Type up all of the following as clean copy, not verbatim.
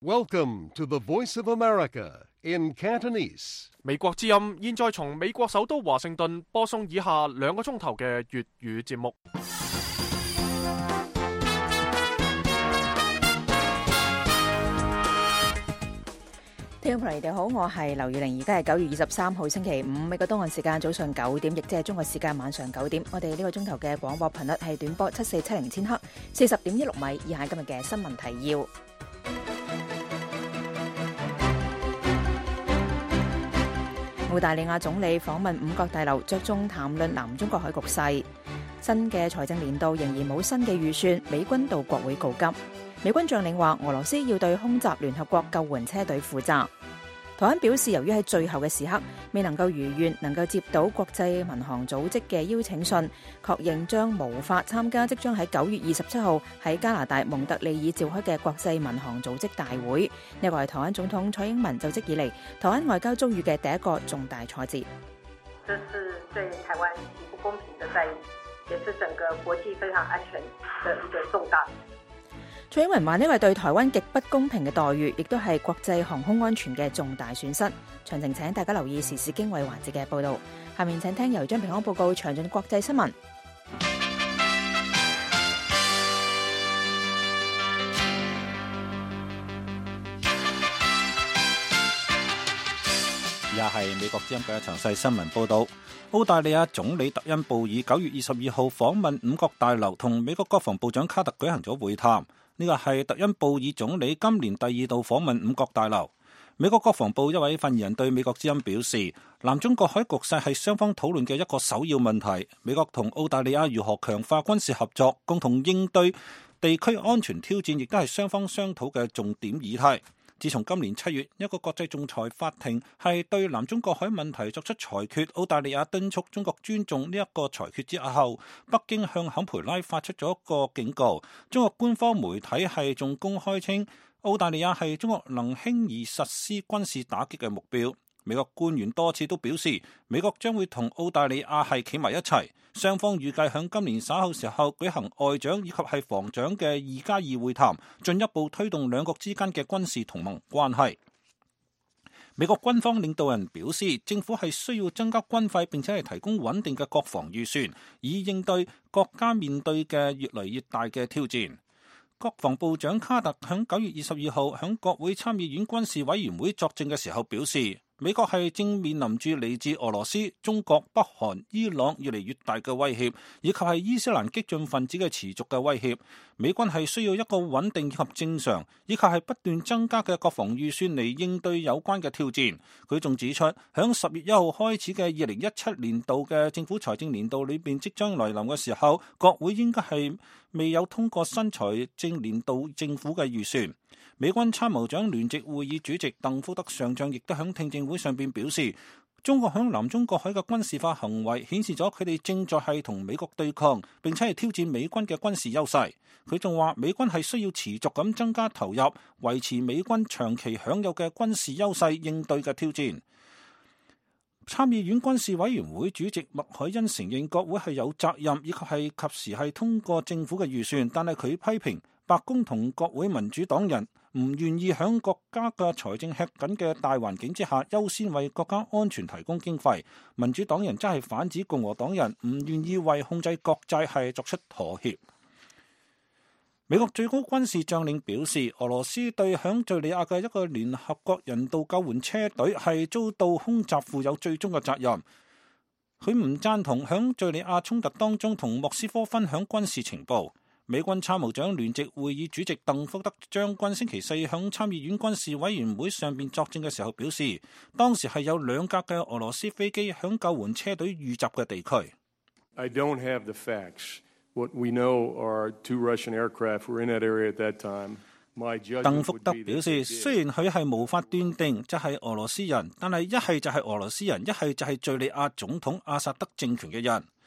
Welcome to the Voice of America in Cantonese. 美國之音現在從美國首都華盛頓播送以下2個鐘頭嘅粵語節目。 聽眾朋友，你哋好，我係劉宇玲，而家係9月23號星期五，美國東岸時間早上9點，亦即係中國時間晚上9點。我哋呢個鐘頭嘅廣播頻率係短波7470千赫，40.16米。以下今日嘅新聞提要。澳大利亞總理訪問五角大樓，着重談論南中國海局勢。新嘅財政年度仍然冇新嘅預算，美軍到國會告急。美軍將領話俄羅斯要對空襲聯合國救援車隊負責。台灣表示，由於喺最後嘅時刻未能夠如願能夠接到國際民航組織嘅邀請信，確認將無法參加即將喺9月27號喺加拿大蒙特利爾召開嘅國際民航組織大會。呢個係台灣總統蔡英文就職以嚟台灣外交遭遇嘅第一個重大挫折。 這是對台灣極不公平的待遇，也是整個國際非常安全的一個重大。 蔡英文話呢個係對台灣極不公平嘅待遇，亦都係國際航空安全嘅重大損失。詳情請大家留意時事經緯環節嘅報導。下面請聽由張平安報告詳盡國際新聞。 而家係美國之音嘅詳細新聞報導。澳大利亞總理特恩布爾9月22號訪問五角大樓，同美國國防部長卡特舉行咗會談。呢個係特恩布爾總理今年第2度訪問五角大樓。美國國防部一位發言人對美國之音表示，南中國海局勢係雙方討論嘅一個首要問題。美國同澳大利亞如何強化軍事合作，共同應對地區安全挑戰，亦都係雙方商討嘅重點議題。自從今年7月，一個國際仲裁法庭係對南中國海問題作出裁決，澳大利亞敦促中國尊重呢一個裁決之後，北京向坎培拉發出咗一個警告。中國官方媒體係仲公開稱，澳大利亞係中國能輕易實施軍事打擊嘅目標。美國官員多次都表示，美國將會同澳大利亞係企埋一齊。雙方預計喺今年稍後時候舉行外長以及係防長嘅2+2會談，進一步推動兩國之間嘅軍事同盟關係。美國軍方領導人表示，政府係需要增加軍費，並且係提供穩定嘅國防預算，以應對國家面對嘅越嚟越大嘅挑戰。國防部長卡特喺9月22號喺國會參議院軍事委員會作證嘅時候表示，美國係正面臨住嚟自俄羅斯、中國、北韓、伊朗越嚟越大嘅威脅，以及係伊斯蘭激進分子嘅持續嘅威脅。美軍係需要一個穩定以及正常，以及係不斷增加嘅國防預算嚟應對有關嘅挑戰。佢仲指出，響10月1號開始嘅2017年度嘅政府財政年度裏邊即將來臨嘅時候，國會應該係未有通過新財政年度政府嘅預算。美軍參謀長聯席會議主席鄧福德上將亦都喺聽證會上邊表示，中國喺南中國海嘅軍事化行為顯示咗佢哋正在係同美國對抗，並且係挑戰美軍嘅軍事優勢。佢仲話，美軍係需要持續咁增加投入，維持美軍長期享有嘅軍事優勢，應對嘅挑戰。參議院軍事委員會主席麥凱恩承認國會係有責任以及係及時係通過政府嘅預算，但係佢批評白宮同國會民主黨人唔願意喺國家嘅財政吃緊嘅大環境之下優先為國家安全提供經費。民主黨人真係反指共和黨人唔願意為控制國債係作出妥協。美國最高軍事將領表示，俄羅斯對響敘利亞嘅一個聯合國人道救援車隊係遭到空襲負有最終嘅責任。佢唔贊同響敘利亞衝突當中同莫斯科分享軍事情報。美軍參謀長聯席會議主席鄧福德將軍星期四響參議院軍事委員會上邊作證嘅時候表示，當時係有2架嘅俄羅斯飛機響救援車隊遇襲嘅地區。 I don't have the facts. What we know are 2 Russian aircraft were in that area at that time. 鄧福德表示，雖然佢係無法斷定即係俄羅斯人，但係一係就係俄羅斯人，一係就係敘利亞總統阿薩德政權嘅人。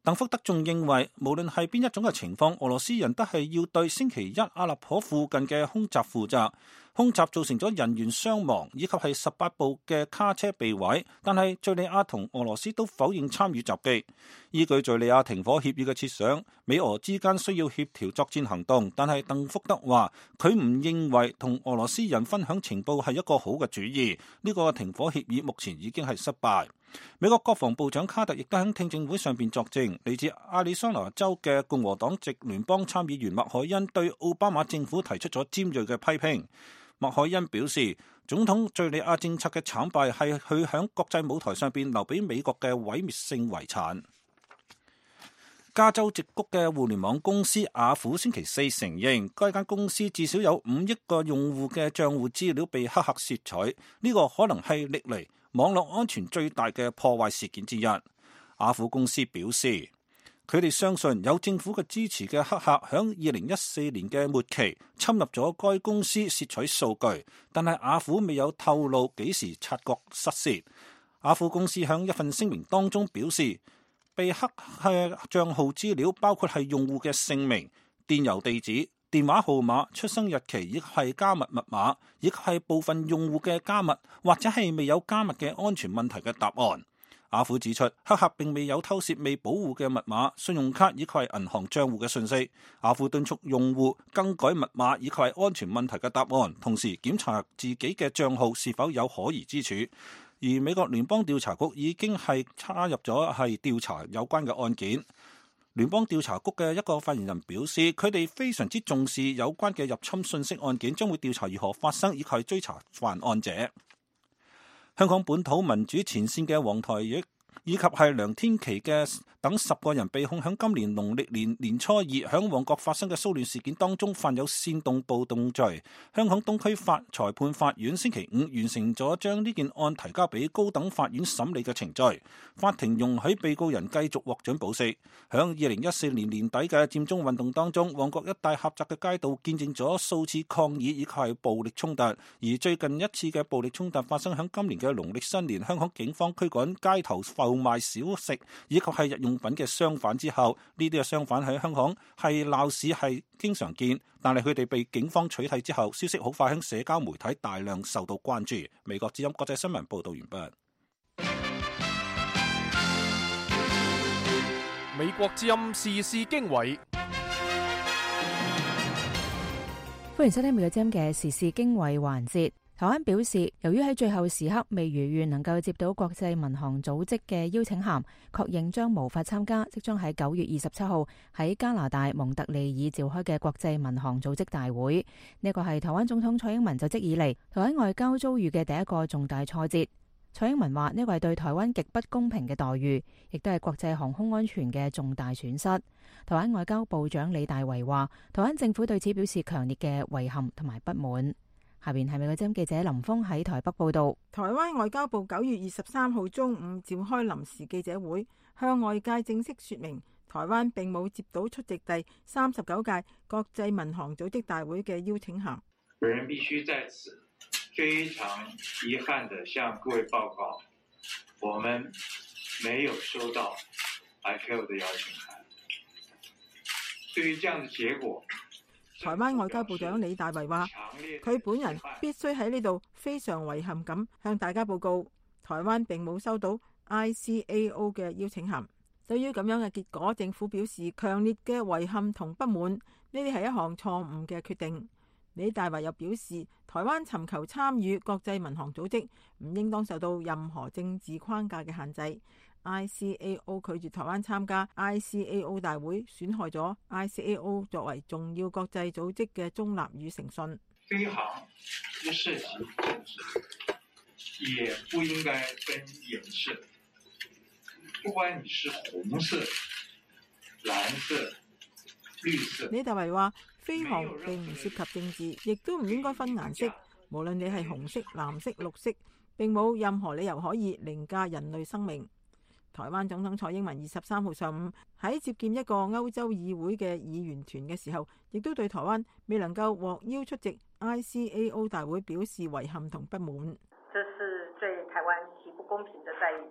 鄧福德仲認為，無論係邊一種嘅情況，俄羅斯人都係要對星期一阿勒頗附近嘅空襲負責。空襲造成咗人員傷亡，以及係18部嘅卡車被毀，但係敘利亞同俄羅斯都否認參與襲擊。依據敘利亞停火協議嘅設想，美俄之間需要協調作戰行動，但係鄧福德話佢唔認為同俄羅斯人分享情報係一個好嘅主意。呢個停火協議目前已經係失敗。美國國防部長卡特亦都喺聽證會上邊作證。嚟自亞利桑那州嘅共和黨籍聯邦參議員麥凱恩對奧巴馬政府提出咗尖銳嘅批評。麥凱恩表示，總統敘利亞政策嘅慘敗係佢響國際舞台上邊留俾美國嘅毀滅性遺產。加州矽谷嘅互聯網公司雅虎星期四承認，該間公司至少有5億個用戶嘅賬戶資料被黑客竊取，呢個可能係歷嚟網絡安全最大嘅破壞事件之一。雅虎公司表示，佢哋相信有政府嘅支持嘅黑客響2014年嘅末期侵入咗該公司竊取數據，但係雅虎未有透露幾時察覺失竊。雅虎公司響一份聲明當中表示，被黑嘅賬號資料包括係用戶嘅姓名、電郵地址、電話號碼、出生日期，以及係加密密碼，以及係部分用戶嘅加密或者係未有加密嘅安全問題嘅答案。雅虎指出，黑客並未有偷竊未保護嘅密碼、信用卡以及係銀行賬戶嘅信息。雅虎敦促用戶更改密碼以及係安全問題嘅答案，同時檢查自己嘅賬號是否有可疑之處。而美國聯邦調查局已經係插入咗係調查有關嘅案件。聯邦調查局嘅一個發言人表示，佢哋非常之重視有關嘅入侵信息案件，將會調查如何發生以及追查犯案者。香港本土民主前線嘅黃台益以及係梁天琦嘅等10個人被控響今年農曆年初二響旺角發生嘅騷亂事件當中犯有煽動暴動罪。香港東區裁判法院星期5完成咗將呢件案提交俾高等法院審理嘅程序。法庭容許被告人繼續獲准保釋。響2014年年底嘅佔中運動當中，旺角一帶狹窄嘅街道見證咗數次抗議以及係暴力衝突。而最近一次嘅暴力衝突發生響今年嘅農曆新年，香港警方驅趕街頭售賣小食以及係日用品嘅商販之後，呢啲嘅商販喺香港係鬧市係經常見，但係佢哋被警方取締之後，消息好快喺社交媒體大量受到關注。美國之音國際新聞報道完畢。 美國之音時事經緯， 歡迎收聽美國之音嘅時事經緯環節。台灣表示，由於喺最後時刻未如願能夠接到國際民航組織嘅邀請函，確認將無法參加即將喺9月27號喺加拿大蒙特利爾召開嘅國際民航組織大會。呢個係台灣總統蔡英文就職以嚟台灣外交遭遇嘅第一個重大挫折。蔡英文話呢個係對台灣極不公平嘅待遇，亦都係國際航空安全嘅重大損失。台灣外交部長李大維話，台灣政府對此表示強烈嘅遺憾同埋不滿。下邊係美國之音記者林峰喺台北報道。 台灣外交部9月23號中午召開臨時記者會，向外界正式說明台灣並冇接到出席第39屆國際民航組織大會嘅邀請函。 本人必須在此非常遺憾地向各位報告，我們沒有收到 ICAO 的邀請函。對於這樣的結果， 台灣外交部長李大維話，佢本人必須喺呢度非常遺憾咁向大家報告，台灣並冇收到 ICAO 嘅邀請函。對於咁樣嘅結果，政府表示強烈嘅遺憾同不滿，呢啲係一項錯誤嘅決定。李大維又表示，台灣尋求參與國際民航組織，唔應當受到任何政治框架嘅限制。ICAO 拒絕台灣參加 ICAO 大會，損害咗 ICAO 作為重要國際組織嘅中立與誠信。 飛航不涉及政治，也不應該分顏色。不管你是紅色、藍色、綠色。 李大維話，飛航並唔涉及政治，亦都唔應該分顏色。無論你係紅色、藍色、綠色，並冇任何理由可以凌駕人類生命。台灣總統蔡英文23號上午喺接見一個歐洲議會嘅議員團嘅時候，亦都對台灣未能夠獲邀出席 ICAO 大會表示遺憾同不滿。 這是對台灣極不公平的待遇，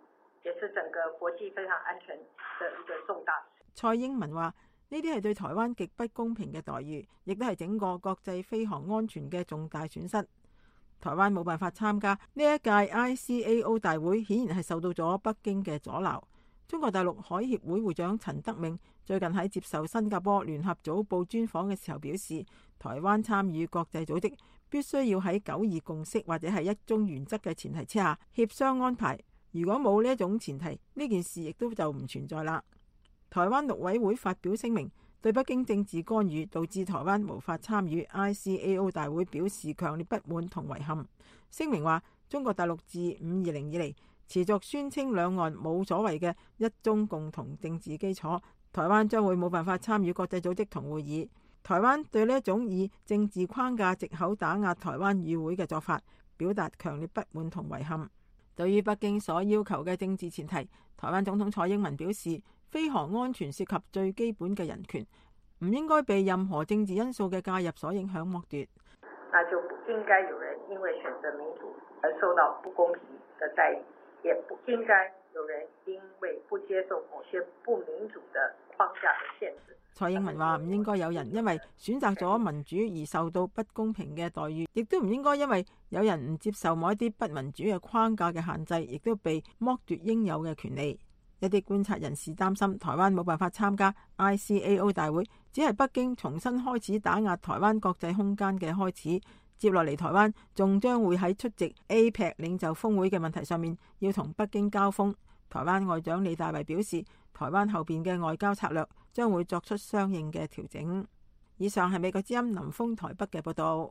也是整個國際非常安全的一個重大事。 蔡英文話：呢啲係對台灣極不公平嘅待遇，亦都係整個國際飛航安全嘅重大損失。台灣冇辦法參加呢一屆 ICAO 大會，顯然係受到咗北京嘅阻撓。中國大陸海協會會長陳德銘最近喺接受新加坡聯合早報專訪嘅時候表示，台灣參與國際組織必須要喺9·2共識或者係一中原則嘅前提之下協商安排。如果冇呢一種前提，呢件事亦都就唔存在啦。台灣陸委會發表聲明，對北京政治干預導致台灣無法參與 ICAO 大會表示強烈不滿同遺憾。聲明話，中國大陸自5·20以嚟持續宣稱兩岸冇所謂嘅一中共同政治基礎，台灣將會冇辦法參與國際組織同會議。台灣對呢一種以政治框架藉口打壓台灣與會嘅做法，表達強烈不滿同遺憾。對於北京所要求嘅政治前提，台灣總統蔡英文表示，飛航安全涉及最基本嘅人權，唔應該被任何政治因素嘅介入所影響剝奪。 那就不應該有人因為選擇民主而受到不公平的待遇，也不應該有人因為不接受某些不民主的框架的限制。 蔡英文話：唔應該有人因為選擇咗民主而受到不公平嘅待遇，亦都唔應該因為有人唔接受某一啲不民主嘅框架嘅限制，亦都被剝奪應有嘅權利。一啲觀察人士擔心，台灣冇辦法參加 ICAO 大會，只係北京重新開始打壓台灣國際空間嘅開始。接落嚟，台灣仲將會喺出席 APEC 領袖峰會嘅問題上面，要同北京交鋒。台灣外長李大維表示，台灣後邊嘅外交策略將會作出相應嘅調整。以上係美國之音林峰台北嘅報道。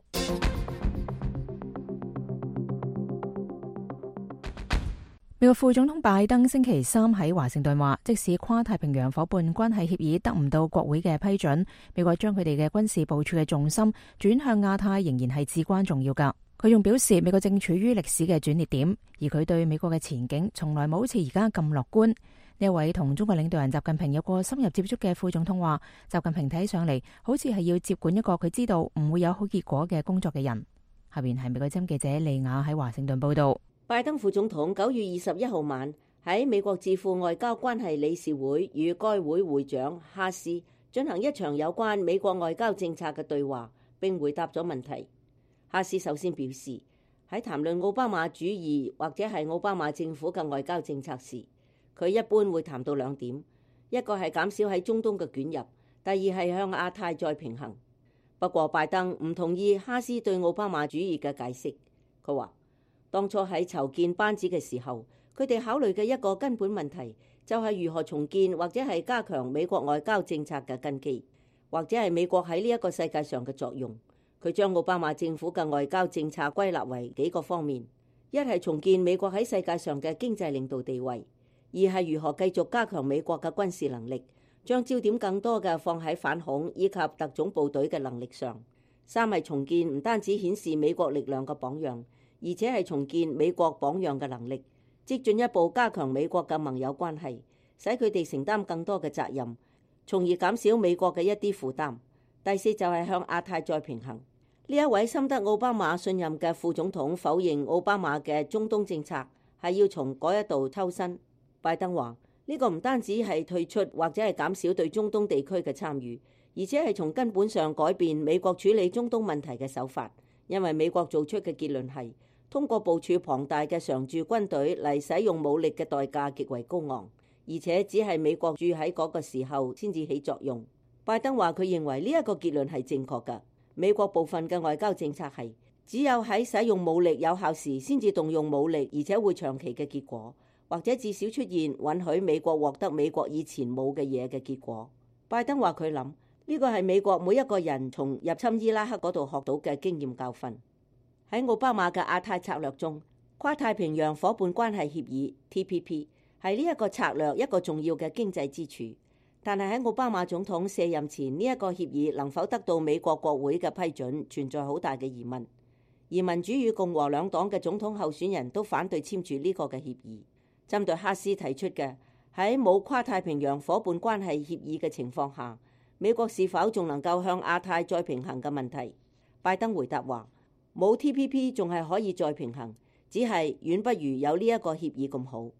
美國副總統拜登星期三喺華盛頓話，即使跨太平洋夥伴關係協議得唔到國會嘅批准，美國將佢哋嘅軍事部署嘅重心轉向亞太仍然係至關重要噶。佢仲表示，美國正處於歷史嘅轉捩點，而佢對美國嘅前景從來冇好似而家咁樂觀。呢一位同中國領導人習近平有過深入接觸嘅副總統話，習近平睇上嚟好似係要接管一個佢知道唔會有好結果嘅工作嘅人。下邊係美國之音記者利亞喺華盛頓報道。 拜登副總統9月21號晚喺美國智庫外交關係理事會與該會會長哈斯進行一場有關美國外交政策嘅對話，並回答咗問題。哈斯首先表示，喺談論奧巴馬主義或者係奧巴馬政府嘅外交政策時，佢一般會談到兩點，一個係減少喺中東嘅捲入，第二係向亞太再平衡。不過拜登唔同意哈斯對奧巴馬主義嘅解釋。佢話，當初喺籌建班子嘅時候，佢哋考慮嘅一個根本問題就係如何重建或者係加強美國外交政策嘅根基，或者係美國喺呢一個世界上嘅作用。佢將奧巴馬政府嘅外交政策歸納為幾個方面：一係重建美國喺世界上嘅經濟領導地位；二係如何繼續加強美國嘅軍事能力，將焦點更多嘅放喺反恐以及特種部隊嘅能力上；三係重建唔單止顯示美國力量嘅榜樣，而且係重建美國榜樣嘅能力，即進一步加強美國嘅盟友關係，使佢哋承擔更多嘅責任，從而減少美國嘅一啲負擔。第四就係向亞太再平衡。呢一位深得奧巴馬信任嘅副總統否認奧巴馬嘅中東政策係要從嗰一度抽身。拜登話呢個唔單止係退出或者係減少對中東地區嘅參與，而且係從根本上改變美國處理中東問題嘅手法。因為美國做出嘅結論係通過部署龐大嘅常駐軍隊嚟使用武力嘅代價極為高昂，而且只係美國駐喺嗰個時候先至起作用。拜登話佢認為呢一個結論係正確㗎。美國部分嘅外交政策係只有喺使用武力有效時先至動用武力，而且會長期嘅結果，或者至少出現允許美國獲得美國以前冇嘅嘢嘅結果。拜登話佢諗呢個係美國每一個人從入侵伊拉克嗰度學到嘅經驗教訓。喺奧巴馬嘅亞太策略中，跨太平洋夥伴關係協議 TPP 係呢一個策略一個重要嘅經濟支柱。但係喺奧巴馬總統卸任前，呢一個協議能否得到美國國會嘅批准，存在好大嘅疑問。而民主與共和兩黨嘅總統候選人都反對簽署呢個嘅協議。針對哈斯提出嘅喺冇跨太平洋夥伴關係協議嘅情況下，美國是否仲能夠向亞太再平衡嘅問題，拜登回答話冇 TPP 仲係可以再平衡，只係遠不如有呢一個協議咁好。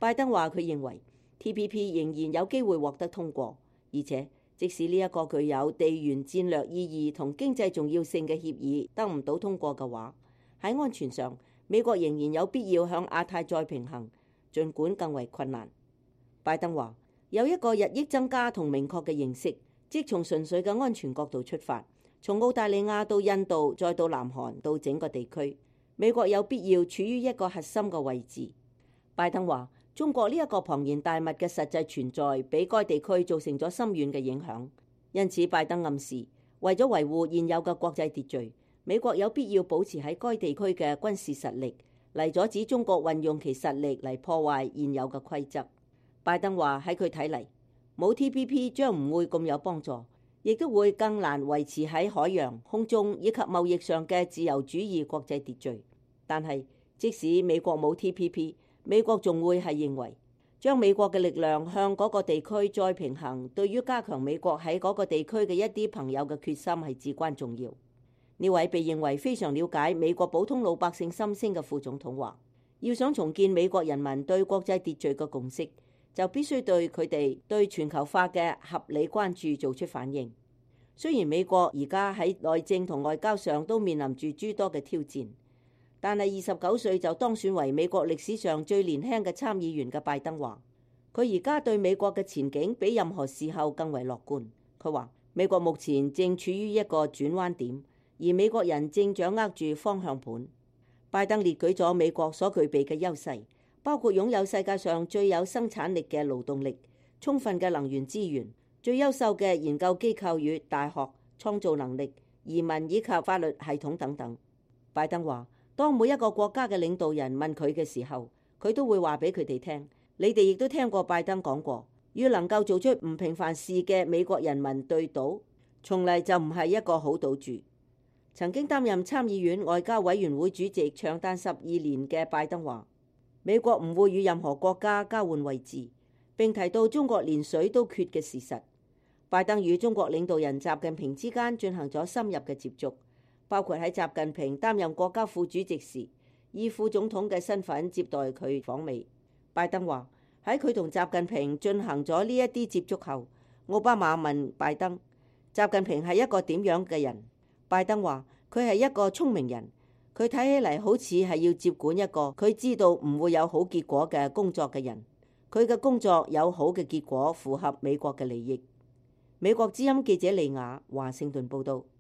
拜登話佢認為 TPP 仍然有機會獲得通過，而且即使呢一個具有地緣戰略意義同經濟重要性嘅協議得唔到通過嘅話，喺安全上美國仍然有必要向亞太再平衡，儘管更為困難。拜登話有一個日益增加同明確嘅認識，即從純粹嘅安全角度出發，從澳大利亞到印度再到南韓到整個地區，美國有必要處於一個核心嘅位置。拜登話中國呢一個龐然大物嘅實際存在，俾該地區造成咗深遠嘅影響。因此，拜登暗示為咗維護現有嘅國際秩序，美國有必要保持喺該地區嘅軍事實力，嚟阻止中國運用其實力嚟破壞現有嘅規則。拜登話喺佢睇嚟，冇 TPP 將唔會咁有幫助，亦都會更難維持喺海洋、空中以及貿易上嘅自由主義國際秩序。但係即使美國冇 TPP，美國仲會係認為將美國嘅力量向嗰個地區再平衡，對於加強美國喺嗰個地區嘅一啲朋友嘅決心係至關重要。呢位被認為非常了解美國普通老百姓心聲嘅副總統話，要想重建美國人民對國際秩序嘅共識，就必須對佢哋對全球化嘅合理關注做出反應。雖然美國而家喺內政同外交上都面臨住諸多嘅挑戰，但係29歲就當選為美國歷史上最年輕嘅參議員嘅拜登話，佢而家對美國嘅前景比任何時候更為樂觀。佢話美國目前正處於一個轉彎點，而美國人正掌握住方向盤。拜登列舉咗美國所具備嘅優勢，包括擁有世界上最有生產力嘅勞動力、充分嘅能源資源、最優秀嘅研究機構與大學、創造能力、移民以及法律系統等等。拜登話，當每一個國家嘅領導人問佢嘅時候，佢都會話俾佢哋聽，你哋亦都聽過拜登講過，與能夠做出唔平凡事嘅美國人民對賭，從嚟就唔係一個好賭注。曾經擔任參議院外交委員會主席長達12年嘅拜登話，美國唔會與任何國家交換位置，並提到中國連水都缺嘅事實。拜登與中國領導人習近平之間進行咗深入嘅接觸，包括喺習近平擔任國家副主席時，以副總統嘅身份接待佢訪美。拜登話喺佢同習近平進行咗呢一啲接觸後，奧巴馬問拜登，習近平係一個點樣嘅人？拜登話佢係一個聰明人，佢睇起嚟好似係要接管一個佢知道唔會有好結果嘅工作嘅人。佢嘅工作有好嘅結果，符合美國嘅利益。美國之音記者利亞華盛頓報道。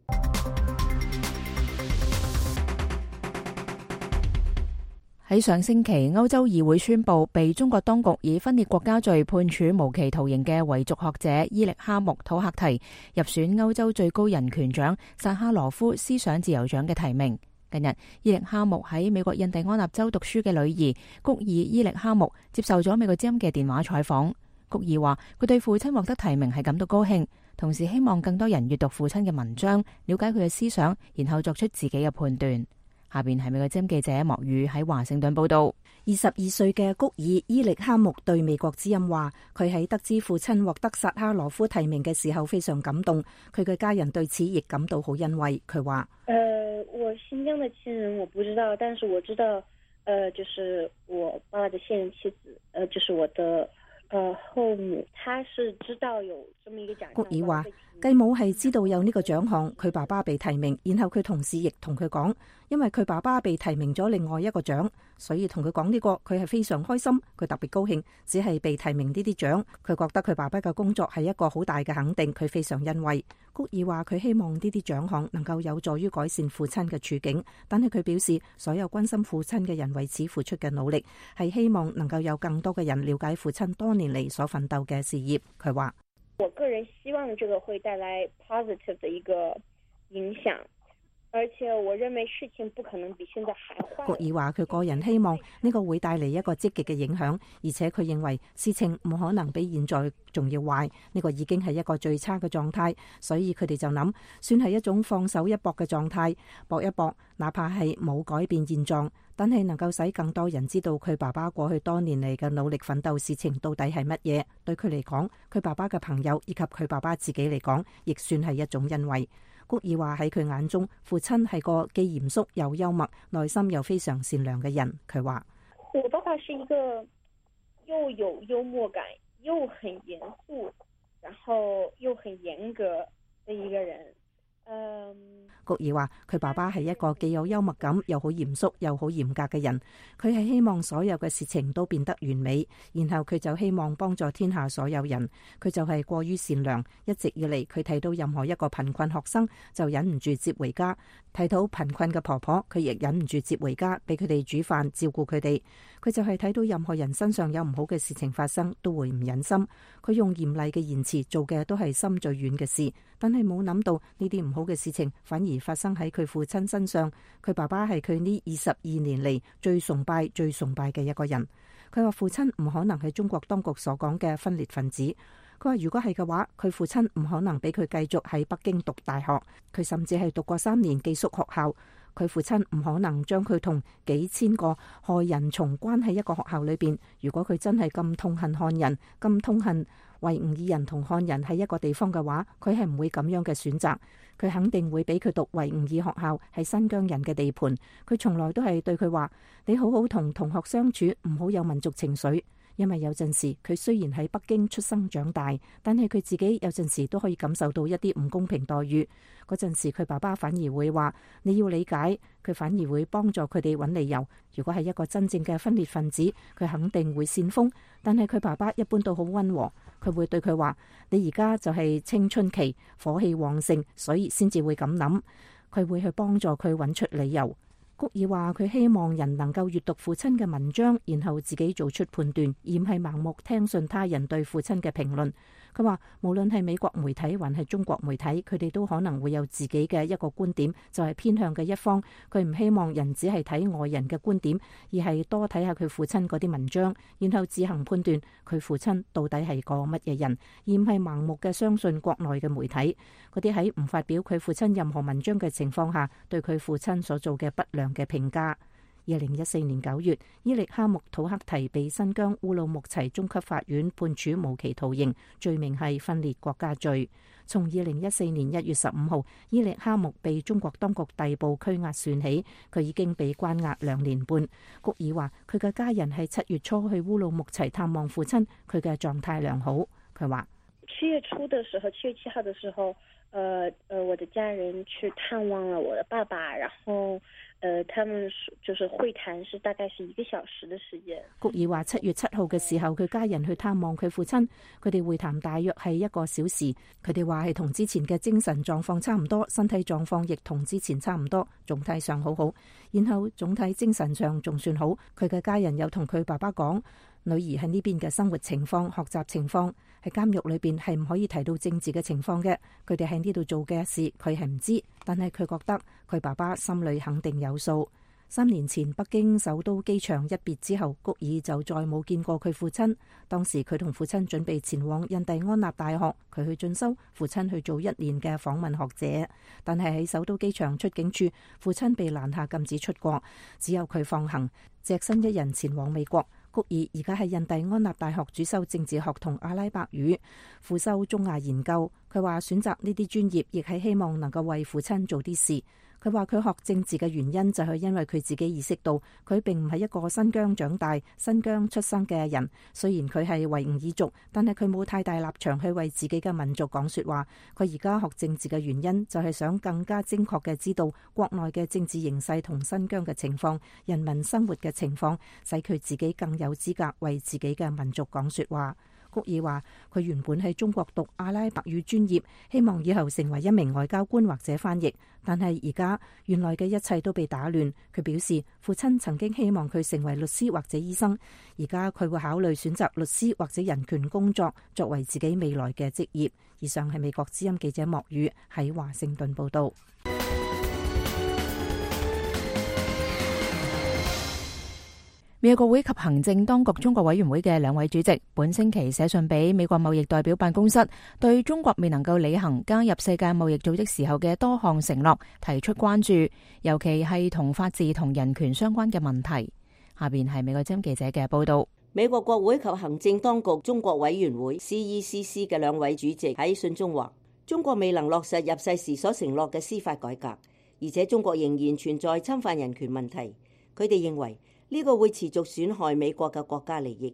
喺上星期，歐洲議會宣布被中國當局以分裂國家罪判處無期徒刑嘅維族學者伊力哈木土赫提入選歐洲最高人權獎薩哈羅夫思想自由獎嘅提名。近日，伊力哈木喺美國印第安納州讀書嘅女兒谷爾伊力哈木接受咗美國之音嘅電話採訪。谷爾話佢對父親獲得提名係感到高興，同時希望更多人閱讀父親嘅文章，了解佢嘅思想，然後作出自己嘅判斷。下邊係美國之音記者莫宇喺華盛頓報道。 22歲嘅谷爾伊力哈木對美國之音話，佢喺得知父親獲得薩哈羅夫提名嘅時候非常感動，佢嘅家人對此亦感到好欣慰。佢話： 我新疆的親人我不知道，但是我知道，就是我爸爸的現任妻子，就是我的後母，他是知道有這麼一個獎項。 谷爾話，繼母係知道有呢個獎項，佢爸爸被提名，然後佢同事亦同佢講，因為佢爸爸被提名咗另外一個獎，所以同佢講呢個，佢係非常開心，佢特別高興，只係被提名呢啲獎，佢覺得佢爸爸嘅工作係一個好大嘅肯定，佢非常欣慰。谷爾話佢希望呢啲獎項能夠有助於改善父親嘅處境，但係佢表示所有關心父親嘅人為此付出嘅努力，係希望能夠有更多嘅人了解父親多年嚟所奮鬥嘅事業。佢話： 我個人希望這個會帶來 positive 的一個影響，而且我認為事情不可能比現在還壞。 谷爾話佢個人希望呢個會帶嚟一個積極嘅影響，而且佢認為事情唔可能比現在仲要壞，呢個已經係一個最差嘅狀態，所以佢哋就諗算係一種放手一搏嘅狀態，搏一搏，哪怕係冇改變現狀，但係能夠使更多人知道佢爸爸過去多年嚟嘅努力奮鬥事情到底係乜嘢。對佢嚟講，佢爸爸嘅朋友以及佢爸爸自己嚟講，亦算係一種欣慰。谷爾話喺佢眼中，父親係個既嚴肅又幽默、內心又非常善良嘅人。佢話： 我爸爸是一個又有幽默感，又很嚴肅，然後又很嚴格的一個人。 谷爾話佢爸爸係一個既有幽默感又好嚴肅又好嚴格嘅人，佢係希望所有嘅事情都變得完美，然後佢就希望幫助天下所有人。佢就係過於善良，一直以嚟佢睇到任何一個貧困學生就忍唔住接回家，睇到貧困嘅婆婆佢亦忍唔住接回家俾佢哋煮飯照顧佢哋。佢就係睇到任何人身上有唔好嘅事情發生都會唔忍心，佢用嚴厲嘅言辭做嘅都係心最軟嘅事，但係冇諗到呢啲唔好嘅事情反而發生喺佢父親身上。佢爸爸係佢呢22年嚟最崇拜嘅一個人。佢話父親唔可能係中國當局所講嘅分裂分子。佢話如果係嘅話，佢父親唔可能俾佢繼續喺北京讀大學，佢甚至係讀過3年寄宿學校。佢父親唔可能將佢同幾千個害人蟲關喺一個學校裏邊。如果佢真係咁痛恨漢人，咁痛恨維吾爾人同漢人喺一個地方嘅話，佢係唔會咁樣嘅選擇。佢肯定會俾佢讀維吾爾學校，係新疆人嘅地盤。佢從來都係對佢話：你好好同同學相處，唔好有民族情緒。因為有陣時佢雖然喺北京出生長大，但係佢自己有陣時都可以感受到一啲唔公平待遇。嗰陣時佢爸爸反而會話：你要理解。佢反而會幫助佢哋揾理由。如果係一個真正嘅分裂分子，佢肯定會煽風。但係佢爸爸一般都好溫和，佢會對佢話：你而家就係青春期，火氣旺盛，所以先至會咁諗。佢會去幫助佢揾出理由。谷爾話佢希望人能夠閱讀父親嘅文章，然後自己做出判斷，而唔係盲目聽信他人對父親嘅評論。佢話無論係美國媒體還係中國媒體，佢哋都可能會有自己嘅一個觀點，就係偏向嘅一方。佢唔希望人只係睇外人嘅觀點，而係多睇下佢父親嗰啲文章，然後自行判斷佢父親到底係個乜嘢人，而唔係盲目嘅相信國內嘅媒體嗰啲喺唔發表佢父親任何文章嘅情況下對佢父親所做嘅不良嘅評價。2014年9月，伊力哈木土克提被新疆烏魯木齊中級法院判處無期徒刑，罪名係分裂國家罪。從2014年1月15號，伊力哈木被中國當局逮捕拘押算起，佢已經被關押2年半。谷爾話佢嘅家人喺7月初去烏魯木齊探望父親，佢嘅狀態良好。佢話 7月初的時候，7月7號的時候，我的家人去探望了我的爸爸，然後他們就是會談是大概是1個小時的時間。 谷爾話7月7號嘅時候，佢家人去探望佢父親，佢哋會談大約係1個小時。佢哋話係同之前嘅精神狀況差唔多，身體狀況亦同之前差唔多，總體上好好。然後總體精神上仲算好。佢嘅家人有同佢爸爸講，女兒喺呢邊嘅生活情況、學習情況，喺監獄裏邊係唔可以提到政治嘅情況嘅。佢哋喺呢度做嘅事，佢係唔知，但係佢覺得佢爸爸心裏肯定有數。3年前北京首都機場一別之後，谷爾就再冇見過佢父親。當時佢同父親準備前往印第安納大學，佢去進修，父親去做1年嘅訪問學者。但係喺首都機場出境處，父親被攔下禁止出國，只有佢放行，隻身一人前往美國。谷爾而家喺印第安納大學主修政治學同阿拉伯語，副修中亞研究。佢話選擇呢啲專業，亦係希望能夠為父親做啲事。佢話佢學政治嘅原因就係因為佢自己意識到佢並唔係一個新疆長大、新疆出生嘅人。雖然佢係維吾爾族，但係佢冇太大立場去為自己嘅民族講說話。佢而家學政治嘅原因就係想更加精確嘅知道國內嘅政治形勢同新疆嘅情況、人民生活嘅情況，使佢自己更有資格為自己嘅民族講說話。谷爾話佢原本喺中國讀阿拉伯語專業，希望以後成為一名外交官或者翻譯，但係而家原來嘅一切都被打亂。佢表示父親曾經希望佢成為律師或者醫生，而家佢會考慮選擇律師或者人權工作作為自己未來嘅職業。以上係美國之音記者莫宇喺華盛頓報道。 美國國會及行政當局中國委員會嘅2位主席本星期寫信俾美國貿易代表辦公室，對中國未能夠履行加入世界貿易組織時候嘅多項承諾提出關注，尤其係同法治同人權相關嘅問題。下邊係美國之音記者嘅報道。 美國國會及行政當局中國委員會 CECC 嘅2位主席喺信中話，中國未能落實入世時所承諾嘅司法改革，而且中國仍然存在侵犯人權問題。佢哋認為呢個會持續損害美國嘅國家利益。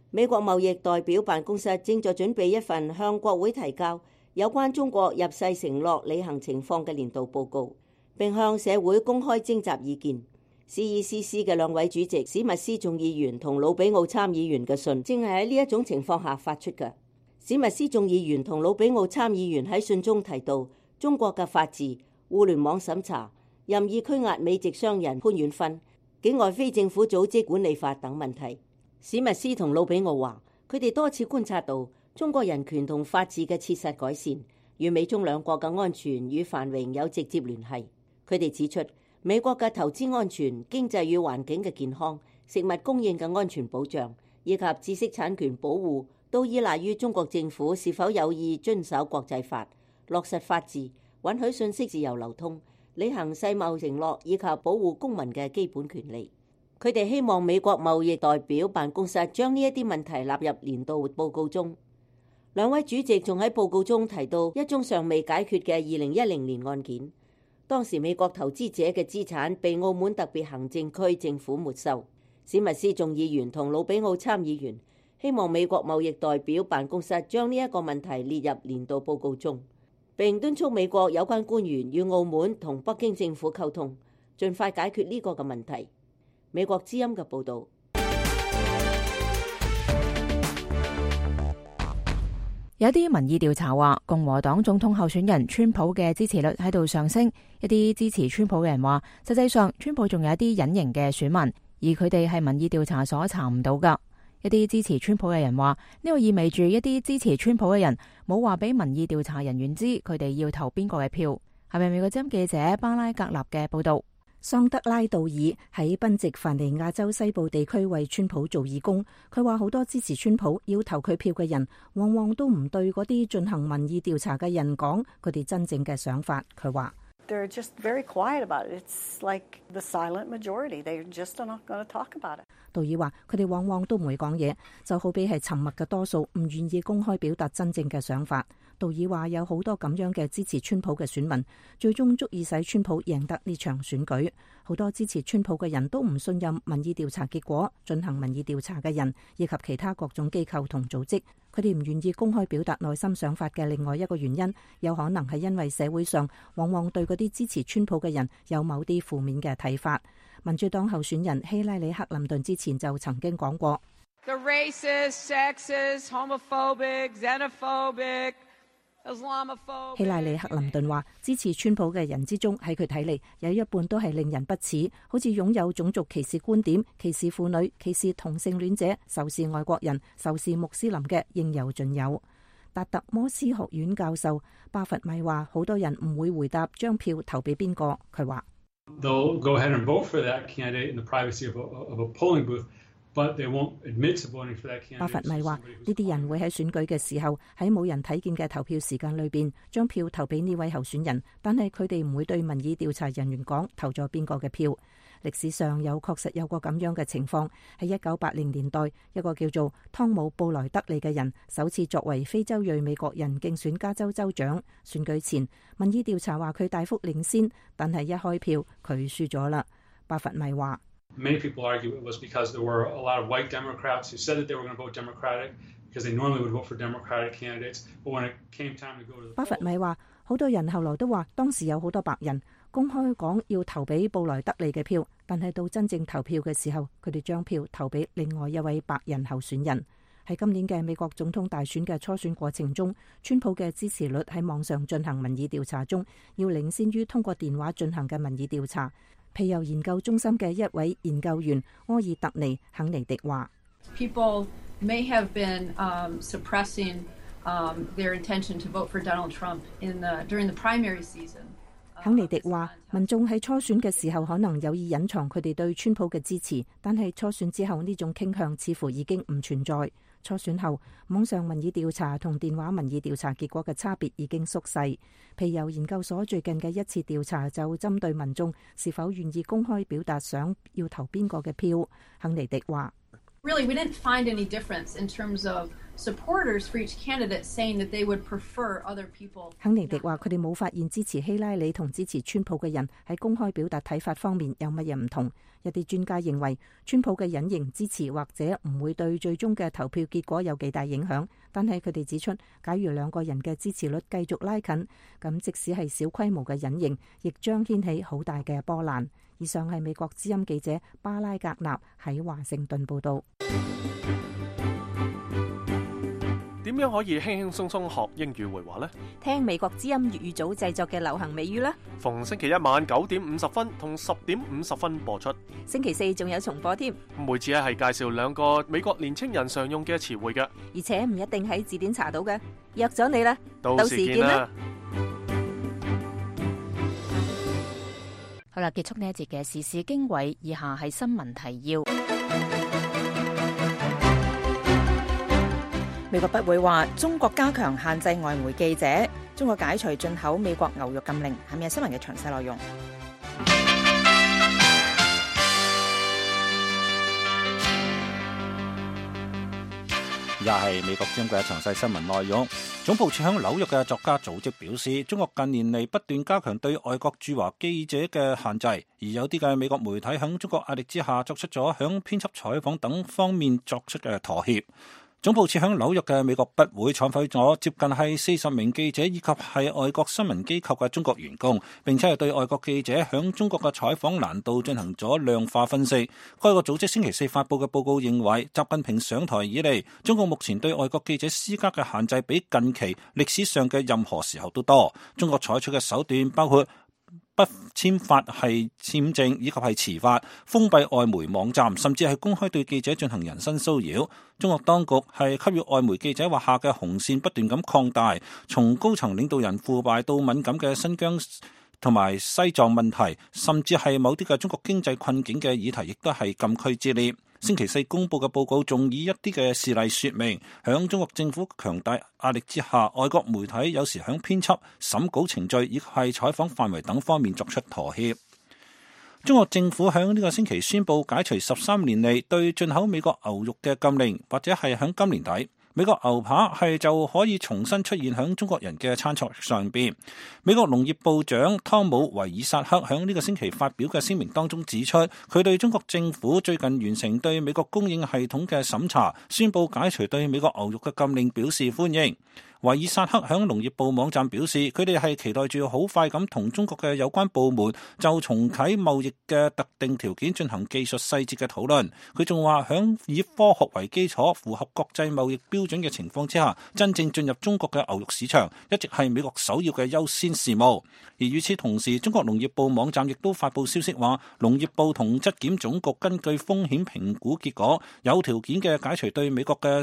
美國貿易代表辦公室正在準備一份向國會提交有關中國入世承諾履行情況嘅年度報告，並向社會公開徵集意見。CECC 嘅兩位主席史密斯眾議員同魯比奧參議員嘅信，正係喺呢一種情況下發出嘅。史密斯眾議員同魯比奧參議員喺信中提到中國嘅法治、互聯網審查、任意拘押美籍商人潘遠芬、境外非政府組織管理法等問題。史密斯同魯比奧話，佢哋多次觀察到中國人權同法治嘅切實改善，與美中兩國嘅安全與繁榮有直接聯繫。佢哋指出，美國嘅投資安全、經濟與環境嘅健康、食物供應嘅安全保障以及知識產權保護，都依賴於中國政府是否有意遵守國際法、落實法治、允許信息自由流通、履行世貿承諾以及保護公民嘅基本權利。佢哋希望美國貿易代表辦公室將呢一啲問題納入年度報告中。兩位主席仲喺報告中提到一宗尚未解決嘅2010年案件。當時美國投資者嘅資產被澳門特別行政區政府沒收。史密斯眾議員同魯比奧參議員希望美國貿易代表辦公室將呢一個問題列入年度報告中，並敦促美國有關官員與澳門同北京政府溝通，盡快解決呢個嘅問題。美國之音嘅報導。 有啲民意調查話，共和黨總統候選人川普嘅支持率喺度上升。一啲支持川普嘅人話，實際上川普仲有一啲隱形嘅選民，而佢哋係民意調查所查唔到噶。一啲支持川普嘅人話，呢個意味住一啲支持川普嘅人冇話俾民意調查人員知佢哋要投邊個嘅票。係咪美國之音記者巴拉格納嘅報道？桑德拉道爾喺賓夕凡尼亞州西部地區為川普做義工，佢話好多支持川普要投佢票嘅人，往往都唔對嗰啲進行民意調查嘅人講佢哋真正嘅想法。佢話 They're just very quiet about it. It's like the silent majority. They're just not going to talk about it. 道爾話佢哋往往都唔會講嘢，就好比係沉默嘅多數，唔願意公開表達真正嘅想法。道爾話有好多咁樣嘅支持川普嘅選民，最終足以使川普贏得呢場選舉。好多支持川普嘅人都唔信任民意調查結果，進行民意調查嘅人以及其他各種機構同組織，佢哋唔願意公開表達內心想法嘅另外一個原因，有可能係因為社會上往往對嗰啲支持川普嘅人有某啲負面嘅睇法。民主黨候選人希拉里克林頓之前就曾經講過 The racist, sexist, homophobic, xenophobic, Islamophobic。 希拉里克林頓話，支持川普嘅人之中，喺佢睇嚟有一半都係令人不齒，好似擁有種族歧視觀點、歧視婦女、歧視同性戀者、仇視外國人、仇視穆斯林嘅應有盡有。達特摩斯學院教授巴弗米話，好多人唔會回答將票投俾邊個。佢話 They'll go ahead and vote for that candidate in the privacy of a polling booth, but they won't admit to voting for that candidate. 巴弗米話，呢啲人會喺選舉嘅時候喺冇人睇見嘅投票時間裏邊將票投俾呢位候選人，但係佢哋唔會對民意調查人員講投咗邊個嘅票。歷史上確實有過咁樣嘅情況，喺1980年代，一個叫做湯姆布萊德利嘅人首次作為非洲裔美國人競選加州州長。選舉前，民意調查話佢大幅領先，但係一開票佢輸咗啦。巴弗米話 Many people argue it was because there were a lot of white Democrats who said that they were going to vote Democratic because they normally would vote for Democratic candidates, but when it came time to go to the polls。 巴弗米話，好多人後來都話當時有好多白人公開講要投俾布萊德利嘅票，但係到真正投票嘅時候，佢哋將票投俾另外一位白人候選人。喺今年嘅美國總統大選嘅初選過程中，川普嘅支持率喺網上進行民意調查中要領先於通過電話進行嘅民意調查。皮尤研究中心嘅一位研究員柯爾特尼肯尼迪話 People may have been suppressing their intention to vote for Donald Trump during the primary season。 肯尼迪話，民眾喺初選嘅時候可能有意隱藏佢哋對川普嘅支持，但係初選之後呢種傾向似乎已經唔存在。初選後，網上民意調查同電話民意調查結果嘅差別已經縮細。皮尤研究所最近嘅一次調查就針對民眾是否願意公開表達想要投邊個嘅票。肯尼迪話 Really, we didn't find any difference in terms of supporters for each candidate saying that they would prefer other people. 肯尼迪話：佢哋冇發現支持希拉里同支持川普嘅人喺公開表達睇法方面有乜嘢唔同。一啲專家認為，川普嘅隱形支持或者唔會對最終嘅投票結果有幾大影響。但係佢哋指出，假如兩個人嘅支持率繼續拉近，咁即使係小規模嘅隱形，亦將掀起好大嘅波瀾。以上係美國之音記者巴拉格納喺華盛頓報導。 點樣可以輕輕鬆鬆學英語會話呢？ 聽美國之音粵語組製作嘅流行美語啦！ 逢星期一晚9:50同10:50播出。 星期四仲有重播添。 每次係介紹兩個美國年青人常用嘅詞彙嘅， 而且唔一定喺字典查到嘅。約咗你啦， 到時見啦！ 好啦，結束呢一節嘅時事經緯，以下係新聞提要。美國不會話中國加強限制外媒記者，中國解除進口美國牛肉禁令。下面係新聞嘅詳細內容。 又係美國之音嘅詳細新聞內容。總部設響紐約嘅作家組織表示，中國近年嚟不斷加強對外國駐華記者嘅限制，而有啲嘅美國媒體響中國壓力之下作出咗響編輯採訪等方面作出嘅妥協。總部設響紐約嘅美國筆會採訪咗接近係40名記者以及係外國新聞機構嘅中國員工，並且係對外國記者響中國嘅採訪難度進行咗量化分析。該個組織星期四發佈嘅報告認為，習近平上台以嚟，中國目前對外國記者施加嘅限制比近期歷史上嘅任何時候都多。中國採取嘅手段包括不簽發係簽證，以及係遲發、封閉外媒網站，甚至係公開對記者進行人身騷擾。中國當局係給予外媒記者劃下嘅紅線不斷咁擴大，從高層領導人腐敗到敏感嘅新疆同埋西藏問題，甚至係某啲嘅中國經濟困境嘅議題，亦都係禁區之列。星期四公佈嘅報告仲以一啲嘅事例說明，響中國政府強大壓力之下，外國媒體有時響編輯、審稿程序以及係採訪範圍等方面作出妥協。中國政府響呢個星期宣布解除13年嚟對進口美國牛肉嘅禁令，或者係響今年底，美國牛扒係就可以重新出現響中國人嘅餐桌上邊。美國農業部長湯姆維爾薩克響呢個星期發表嘅聲明當中指出，佢對中國政府最近完成對美國供應系統嘅審查，宣布解除對美國牛肉嘅禁令表示歡迎。維爾薩克響農業部網站表示，佢哋係期待住好快咁同中國嘅有關部門就重啟貿易嘅特定條件進行技術細節嘅討論。佢仲話響以科學為基礎、符合國際貿易標準嘅情況之下，真正進入中國嘅牛肉市場一直係美國首要嘅優先事務。而與此同時，中國農業部網站亦都發布消息話，農業部同質檢總局根據風險評估結果，有條件嘅解除對美國嘅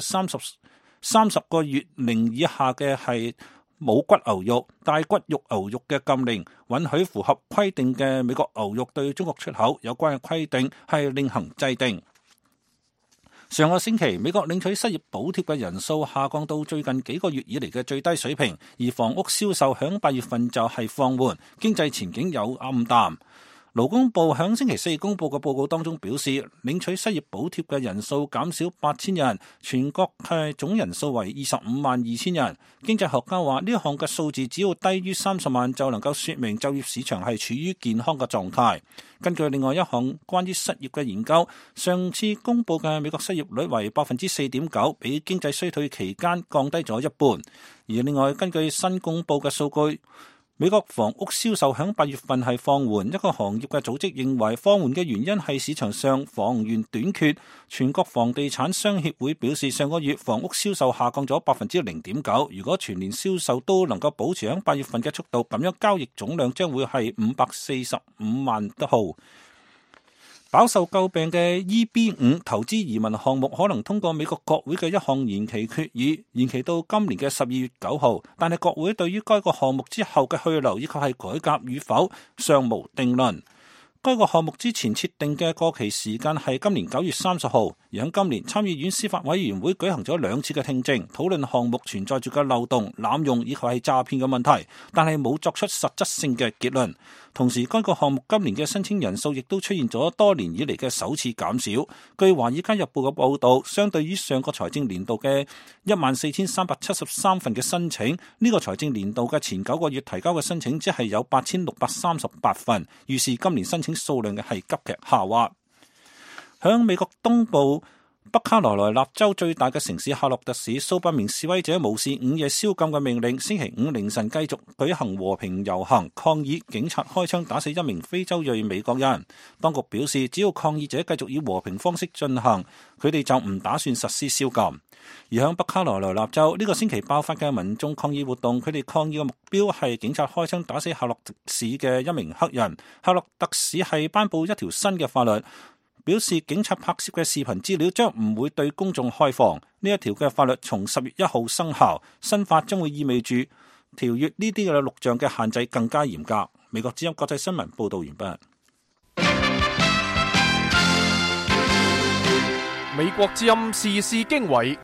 30個月齡以下嘅係冇骨牛肉、帶骨肉牛肉嘅禁令，允許符合規定嘅美國牛肉對中國出口。有關嘅規定係另行制定。上個星期，美國領取失業補貼嘅人數下降到最近幾個月以嚟嘅最低水平，而房屋銷售響8月份就係放緩，經濟前景有暗淡。勞工部響星期四公佈嘅報告當中表示，領取失業補貼嘅人數減少8000人，全國係總人數為252000人。經濟學家話，呢一項嘅數字只要低於30萬就能夠說明就業市場係處於健康嘅狀態。根據另外一項關於失業嘅研究，上次公佈嘅美國失業率為 4.9%， 比經濟衰退期間降低咗一半。而另外根據新公佈嘅數據，美國房屋銷售響8月份係放緩，一個行業嘅組織認為放緩嘅原因係市場上房源短缺。全國房地產商協會表示，上個月房屋銷售下降咗 0.9%， 如果全年銷售都能夠保持響8月份嘅速度，咁樣交易總量將會係545萬套。飽受詬病嘅 EB5 投資移民項目可能通過美國國會嘅一項延期決議，延期到今年嘅12月9號，但係國會對於該個項目之後嘅去留以及係改革與否尚無定論。該個項目之前設定嘅過期時間係今年9月30號，而喺今年參議院司法委員會舉行咗2次嘅聽證，討論項目存在住嘅漏洞、濫用以及係詐騙嘅問題，但係冇作出實質性嘅結論。 同時該個項目今年嘅申請人數亦都出現咗多年以嚟嘅首次減少。據華爾街日報嘅報導，相對於上個財政年度嘅14,373份嘅申請，呢個財政年度嘅前9個月提交嘅申請只係有8,638份，於是今年申請數量嘅係急劇下滑。響美國東部北卡羅來納州最大嘅城市夏洛特市，數百名示威者無視午夜宵禁嘅命令，星期五凌晨繼續舉行和平遊行，抗議警察開槍打死一名非洲裔美國人。當局表示，只要抗議者繼續以和平方式進行，佢哋就唔打算實施宵禁。而響北卡羅來納州呢個星期爆發嘅民眾抗議活動，佢哋抗議嘅目標係警察開槍打死夏洛特市嘅一名黑人。夏洛特市係頒布一條新嘅法律，表示警察拍攝嘅視頻資料將唔會對公眾開放。呢一條嘅法律從10月1號生效，新法將會意味住調閱呢啲嘅錄像嘅限制更加嚴格。美國之音國際新聞報道完畢。 美國之音時事經緯，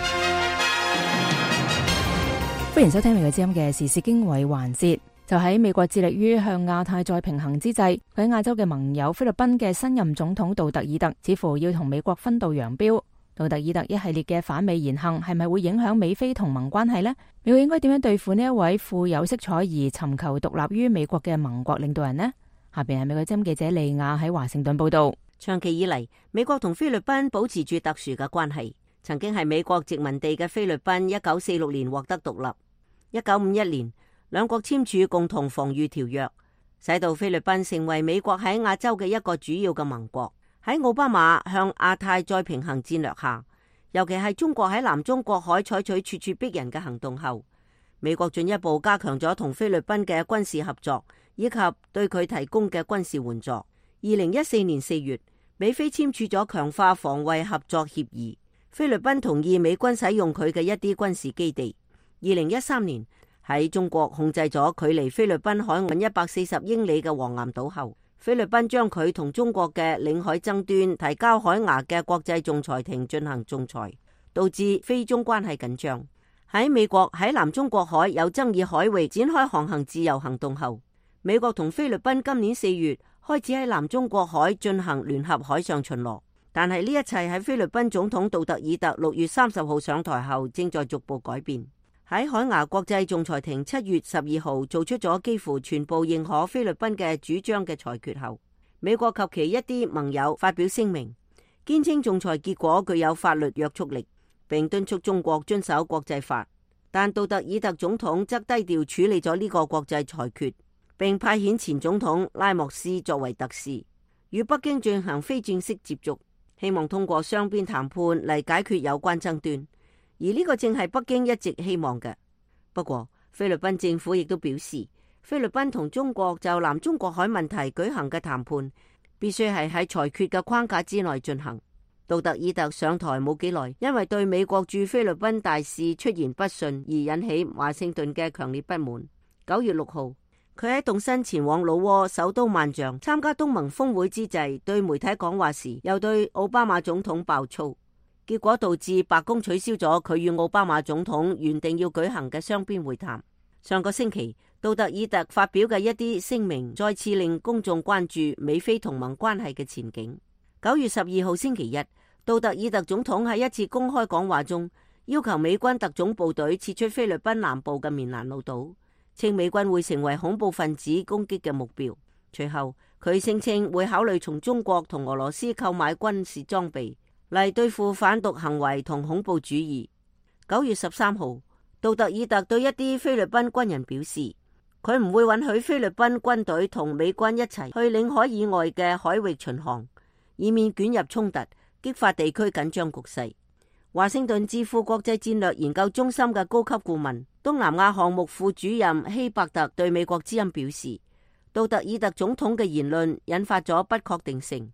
歡迎收聽美國之音嘅時事經緯環節。就喺美國致力於向亞太再平衡之際，佢喺亞洲嘅盟友菲律賓嘅新任總統杜特爾特似乎要同美國分道揚鑣。杜特爾特一系列嘅反美言行係咪會影響美菲同盟關係呢？美國應該點樣對付呢一位富有色彩而尋求獨立於美國嘅盟國領導人呢？下邊係美國之音記者利亞喺華盛頓報道。 長期以嚟，美國同菲律賓保持住特殊嘅關係。曾經係美國殖民地嘅菲律賓1946年獲得獨立。1951年，兩國簽署共同防禦條約，使到菲律賓成為美國喺亞洲嘅一個主要嘅盟國。喺奧巴馬向亞太再平衡戰略下，尤其係中國喺南中國海採取處處逼人嘅行動後，美國進一步加強咗同菲律賓嘅軍事合作，以及對佢提供嘅軍事援助。2014年4月，美菲簽署咗強化防衛合作協議，菲律賓同意美軍使用佢嘅一啲軍事基地。2013年，喺中國控制咗距離菲律賓海岸140英里嘅黃岩島後，菲律賓將佢同中國嘅領海爭端提交海牙嘅國際仲裁庭進行仲裁，導致菲中關係緊張。喺美國喺南中國海有爭議海域展開航行自由行動後，美國同菲律賓今年4月開始喺南中國海進行聯合海上巡邏。但係呢一切喺菲律賓總統杜特爾特6月30號上台後正在逐步改變。喺海牙國際仲裁庭7月12號做出咗幾乎全部認可菲律賓嘅主張嘅裁決後，美國及其一啲盟友發表聲明，堅稱仲裁結果具有法律約束力，並敦促中國遵守國際法。但杜特爾特總統則低調處理咗呢個國際裁決，並派遣前總統拉莫斯作為特使，與北京進行非正式接觸，希望通過雙邊談判嚟解決有關爭端。而呢個正係北京一直希望嘅。不過，菲律賓政府亦都表示，菲律賓同中國就南中國海問題舉行嘅談判，必須係喺裁決嘅框架之內進行。杜特爾特上台冇幾耐，因為對美國駐菲律賓大使出言不遜而引起華盛頓嘅強烈不滿。9月6號，佢喺動身前往老撾首都萬象參加東盟峰會之際，對媒體講話時又對奧巴馬總統爆粗。結果導致白宮取消咗佢與奧巴馬總統原定要舉行嘅雙邊會談。上個星期，杜特爾特發表嘅一啲聲明再次令公眾關注美菲同盟關係嘅前景。9月12號星期一，杜特爾特總統喺一次公開講話中要求美軍特種部隊撤出菲律賓南部嘅棉蘭老島，稱美軍會成為恐怖分子攻擊嘅目標。隨後，佢聲稱會考慮從中國同俄羅斯購買軍事裝備嚟對付販毒行為同恐怖主義。9月13號，杜特爾特對一啲菲律賓軍人表示，佢唔會允許菲律賓軍隊同美軍一齊去領海以外嘅海域巡航，以免捲入衝突，激發地區緊張局勢。華盛頓智庫國際戰略研究中心嘅高級顧問、東南亞項目副主任希伯特對美國之音表示，杜特爾特總統嘅言論引發咗不確定性。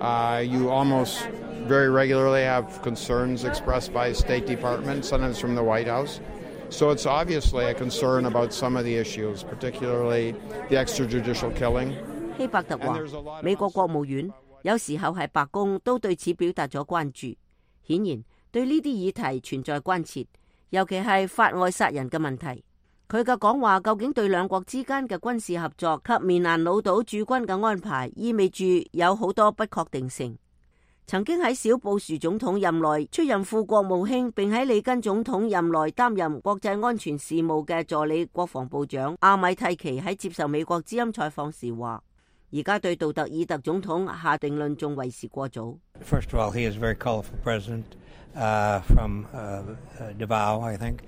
You almost very regularly have concerns expressed by State Department, sometimes from the White House. So it's obviously a concern about some of the issues, particularly the extrajudicial killing. 希伯特話，美國國務院有時候係白宮都對此表達咗關注，顯然對呢啲議題存在關切，尤其係法外殺人嘅問題。 佢嘅講話究竟對兩國之間嘅軍事合作及棉蘭老島駐軍嘅安排，意味住有好多不確定性。曾經喺小布殊總統任內出任副國務卿，並喺里根總統任內擔任國際安全事務嘅助理國防部長阿米蒂奇喺接受美國之音採訪時話，而家對杜特爾特總統下定論仲為時過早。 First of all, he is a very colorful president from Davao, I think.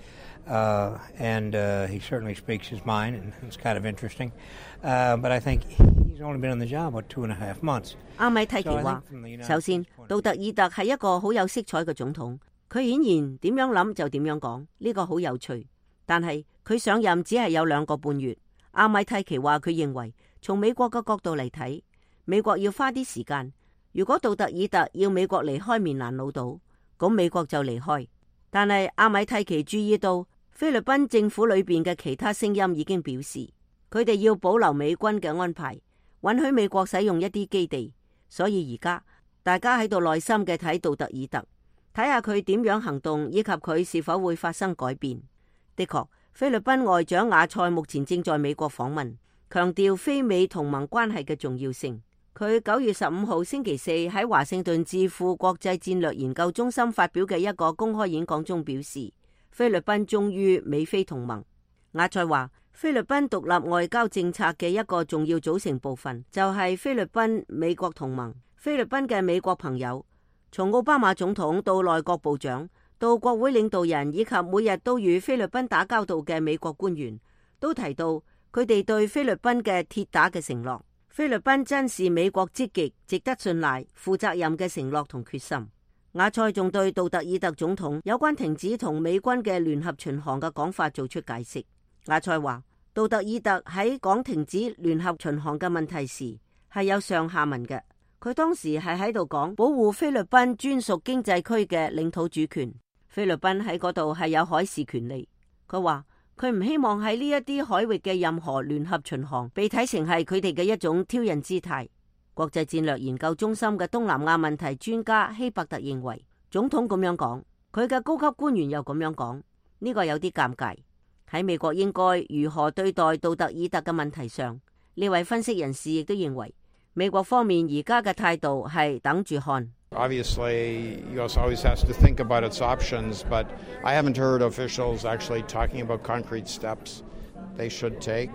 And he certainly speaks his mind, and it's kind of interesting. But I think he's only been on the job about 2.5 months. 阿米蒂奇話：首先，杜特爾特係一個好有色彩嘅總統，佢顯然點樣諗就點樣講，呢個好有趣。但係佢上任只係有2個半月。阿米蒂奇話：佢認為從美國嘅角度嚟睇，美國要花啲時間。如果杜特爾特要美國離開棉蘭老島，咁美國就離開。但係阿米蒂奇注意到菲律賓政府裏邊嘅其他聲音已經表示，佢哋要保留美軍嘅安排，允許美國使用一啲基地。所以而家大家喺度耐心嘅睇杜特爾特，睇下佢點樣行動，以及佢是否會發生改變。的確，菲律賓外長亞塞目前正在美國訪問，強調非美同盟關係嘅重要性。佢9月15號星期四喺華盛頓智庫國際戰略研究中心發表嘅一個公開演講中表示，菲律賓忠於美菲同盟。亞塞話，菲律賓獨立外交政策嘅一個重要組成部分就係菲律賓美國同盟。菲律賓嘅美國朋友，從奧巴馬總統到內閣部長到國會領導人，以及每日都與菲律賓打交道嘅美國官員，都提到佢哋對菲律賓嘅鐵打嘅承諾。菲律賓真是美國積極、值得信賴、負責任嘅承諾同決心。亞塞仲對杜特爾特總統有關停止同美軍嘅聯合巡航嘅講法做出解釋。亞塞話，杜特爾特喺講停止聯合巡航嘅問題時係有上下文嘅。佢當時係喺度講保護菲律賓專屬經濟區嘅領土主權，菲律賓喺嗰度係有海事權利。佢話佢唔希望喺呢一啲海域嘅任何聯合巡航被睇成係佢哋嘅一種挑釁姿態。國際戰略研究中心嘅東南亞問題專家希伯特認為，總統咁樣講，佢嘅高級官員又咁樣講，呢個有啲尷尬。喺美國應該如何對待杜特爾特嘅問題上，呢位分析人士亦都認為，美國方面而家嘅態度係等住看。 Obviously, U.S. always has to think about its options, but I haven't heard officials actually talking about concrete steps they should take.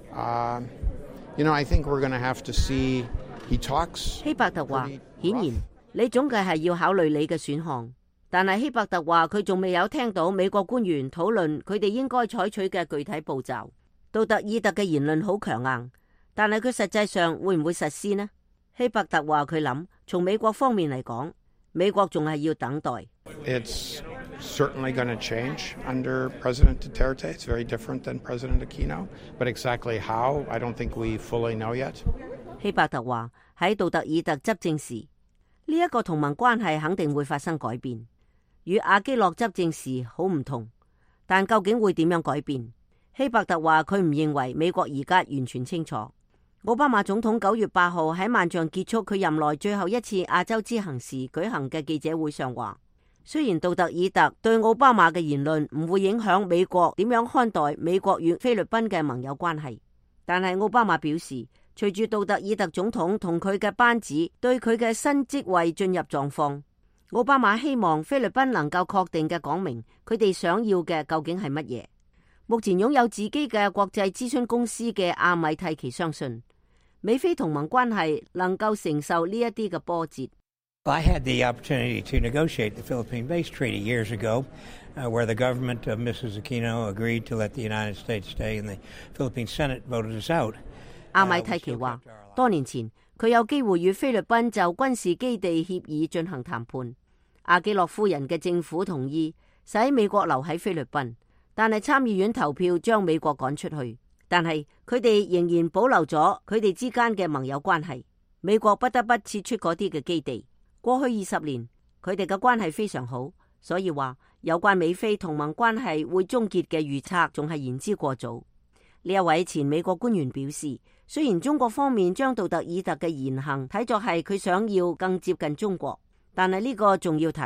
I think we're going to have to see he talks. 希伯特話，顯然你總計係要考慮你嘅選項，但係希伯特話佢仲未有聽到美國官員討論佢哋應該採取嘅具體步驟。杜特爾特嘅言論好強硬，但係佢實際上會唔會實施呢？希伯特話佢諗，從美國方面嚟講，美國仲係要等待。 It's certainly going to change under President Duterte. It's very different than President Aquino, but exactly how, I don't think we fully know yet. 希伯特話喺杜特爾特執政時，呢一個同盟關係肯定會發生改變，與阿基諾執政時好唔同，但究竟會點樣改變？希伯特話佢唔認為美國而家完全清楚。奧巴馬總統9月8號喺萬象結束佢任內最後一次亞洲之行時舉行嘅記者會上話，雖然杜特爾特對奧巴馬嘅言論唔會影響美國點樣看待美國與菲律賓嘅盟友關係，但係奧巴馬表示，隨住杜特爾特總統同佢嘅班子對佢嘅新職位進入狀況，奧巴馬希望菲律賓能夠確定嘅講明佢哋想要嘅究竟係乜嘢。目前擁有自己嘅國際諮詢公司嘅阿米蒂奇相信，美菲同盟關係能夠承受呢一啲嘅波折。 I had the opportunity to negotiate the Philippine-based treaty years ago, where the government of Mrs. Aquino agreed to let the United States stay, and the Philippine Senate voted us out. 阿米蒂奇話，多年前佢有機會與菲律賓就軍事基地協議進行談判，阿基諾夫人嘅政府同意使美國留喺菲律賓，但係參議院投票將美國趕出去。但係佢哋仍然保留咗佢哋之間嘅盟友關係，美國不得不撤出嗰啲嘅基地。過去20年，佢哋嘅關係非常好，所以話有關美菲同盟關係會終結嘅預測仲係言之過早。呢一位前美國官員表示，雖然中國方面將杜特爾特嘅言行睇作係佢想要更接近中國，但係呢個仲要睇，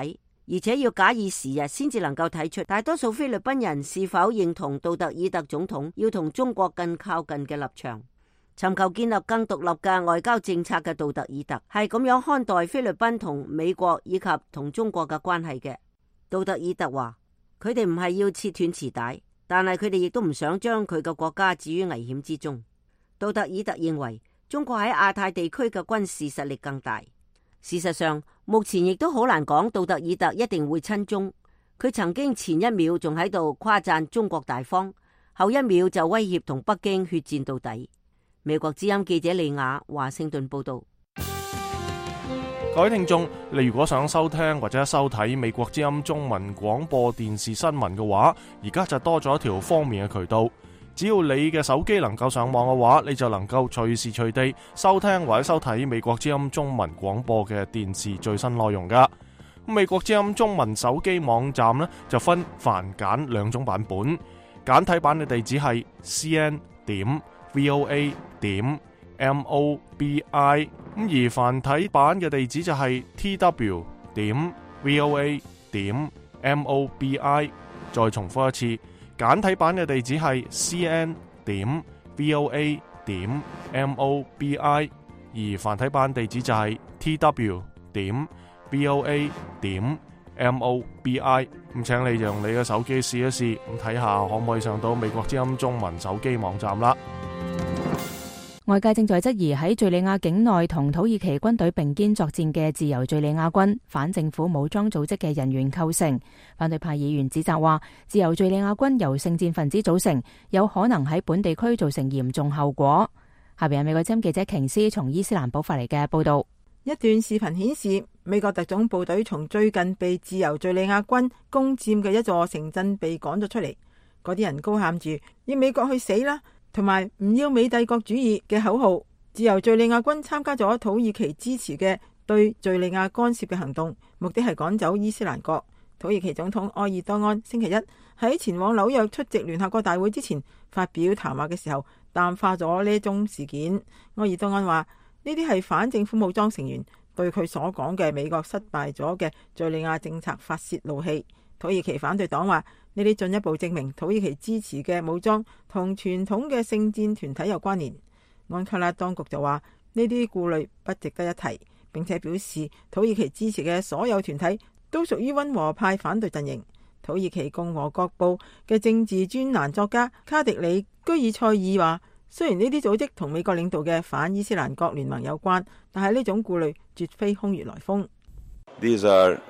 而且要假以時日先至能夠睇出大多數菲律賓人是否認同杜特爾特總統要同中國更靠近嘅立場。尋求建立更獨立嘅外交政策嘅杜特爾特係咁樣看待菲律賓同美國以及同中國嘅關係嘅。杜特爾特話：佢哋唔係要切斷臍帶，但係佢哋亦都唔想將佢嘅國家置於危險之中。杜特爾特認為中國喺亞太地區嘅軍事實力更大。事實上，目前亦都好難講杜特爾特一定會親中。佢曾經前一秒仲喺度誇讚中國大方，後一秒就威脅同北京血戰到底。美國之音記者利亞華盛頓報道。 各位聽眾，你如果想收聽或者收睇美國之音中文廣播電視新聞嘅話，而家就多咗一條方便嘅渠道。只要你嘅手機能夠上網嘅話，你就能夠隨時隨地收聽或者收睇美國之音中文廣播嘅電視最新內容噶。美國之音中文手機網站呢，就分繁簡兩種版本，簡體版嘅地址係 cn.voa.mobi， 而繁體版嘅地址就係 tw.voa.mobi。 再重複一次，簡體版嘅地址係 cn.voa.mobi， 而繁體版地址就係 tw.voa.mobi。 咁請你用你嘅手機試一試，咁睇下可唔可以上到美國之音中文手機網站啦。 外界正在質疑喺敘利亞境內同土耳其軍隊並肩作戰嘅自由敘利亞軍反政府武裝組織嘅人員構成。反對派議員指責話，自由敘利亞軍由聖戰分子組成，有可能喺本地區造成嚴重後果。下邊係美國之音記者瓊斯從伊斯蘭堡發嚟嘅報道。 一段視頻顯示，美國特種部隊從最近被自由敘利亞軍攻佔嘅一座城鎮被趕咗出嚟，嗰啲人高喊住要美國去死啦，同埋唔要美帝國主義嘅口號。自由敘利亞軍參加咗土耳其支持嘅對敘利亞干涉嘅行動，目的係趕走伊斯蘭國。土耳其總統埃爾多安星期一喺前往紐約出席聯合國大會之前發表談話嘅時候，淡化咗呢宗事件。埃爾多安話呢啲係反政府武裝成員對佢所講嘅美國失敗咗嘅敘利亞政策發洩怒氣。土耳其反對黨話呢啲進一步證明土耳其支持嘅武裝同傳統嘅聖戰團體有關聯。安卡拉當局就話呢啲顧慮不值得一提，並且表示土耳其支持嘅所有團體都屬於溫和派反對陣營。土耳其共和國報嘅政治專欄作家卡迪里居爾塞爾話，雖然呢啲組織同美國領導嘅反伊斯蘭國聯盟有關，但係呢種顧慮絕非空穴來風。 These are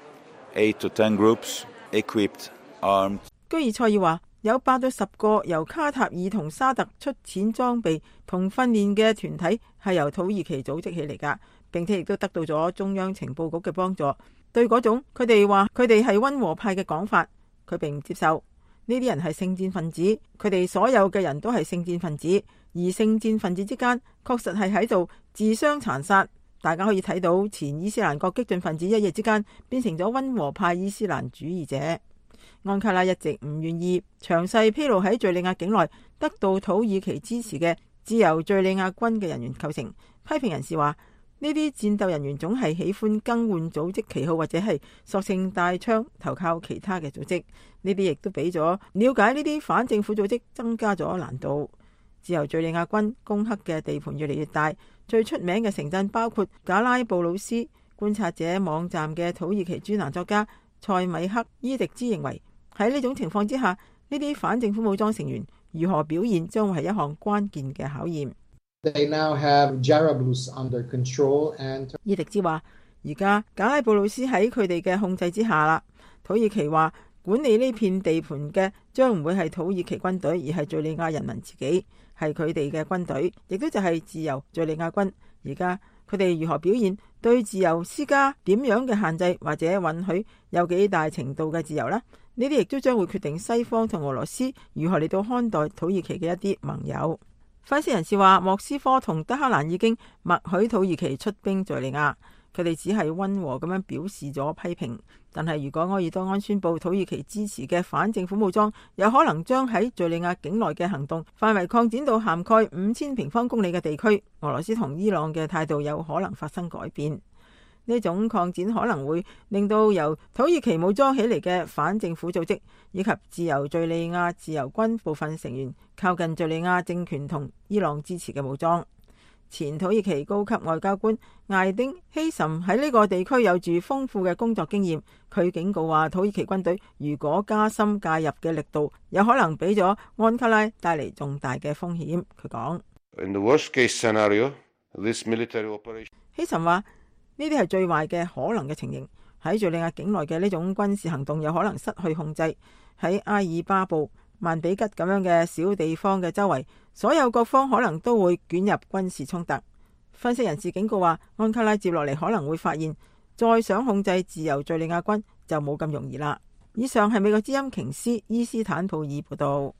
8 to 10 groups equipped, armed. 居爾塞爾話，有8到10個由卡塔爾同沙特出錢裝備同訓練嘅團體係由土耳其組織起嚟㗎，並且亦都得到咗中央情報局嘅幫助。對嗰種佢哋話佢哋係溫和派嘅講法，佢並唔接受。呢啲人係聖戰分子，佢哋所有嘅人都係聖戰分子，而聖戰分子之間確實係喺度自相殘殺。大家可以睇到前伊斯蘭國激進分子一夜之間變成咗溫和派伊斯蘭主義者。安卡拉一直唔願意詳細披露喺敘利亞境內得到土耳其支持嘅自由敘利亞軍嘅人員構成。批評人士話呢啲戰鬥人員總係喜歡更換組織旗號，或者係索性帶槍投靠其他嘅組織。呢啲亦都俾咗了解呢啲反政府組織增加咗難度。自由敘利亞軍攻克嘅地盤越嚟越大，最出名嘅城鎮包括賈拉布魯斯。觀察者網站嘅土耳其專欄作家塞米克伊迪茲認為，喺呢種情況之下，呢啲反政府武裝成員如何表現將會係一項關鍵嘅考驗。 They now have Jarablus under control and... 伊迪茲話，而家賈拉布魯斯喺佢哋嘅控制之下啦。土耳其話管理呢片地盤嘅將唔會係土耳其軍隊，而係敘利亞人民自己，係佢哋嘅軍隊，亦都就係自由敘利亞軍。而家佢哋如何表現，對自由施加點樣嘅限制，或者允許有幾大程度嘅自由呢？呢啲亦都將會決定西方同俄羅斯如何嚟到看待土耳其嘅一啲盟友。分析人士話，莫斯科同德黑蘭已經默許土耳其出兵敘利亞，佢哋只係溫和咁樣表示咗批評。但係如果埃爾多安宣布土耳其支持嘅反政府武裝有可能將喺敘利亞境內嘅行動範圍擴展到涵蓋5000平方公里嘅地區，俄羅斯同伊朗嘅態度有可能發生改變。呢呢種擴展可能會令到由土耳其武裝起嚟嘅反政府組織以及自由敘利亞自由軍部分成員靠近敘利亞政權同伊朗支持嘅武裝。前土耳其高級外交官艾丁希岑喺呢個地區有住豐富嘅工作經驗，佢警告話土耳其軍隊如果加深介入嘅力度，有可能俾咗安卡拉帶嚟重大嘅風險。佢講希岑話呢啲係最壞嘅可能嘅情形，喺敘利亞境內嘅呢種軍事行動有可能失去控制。喺阿爾巴布、曼比吉咁樣嘅小地方嘅周圍，所有各方可能都會捲入軍事衝突。分析人士警告話，安卡拉接落嚟可能會發現，再想控制自由敘利亞軍就冇咁容易啦。以上係美國之音瓊斯伊斯坦普爾報道。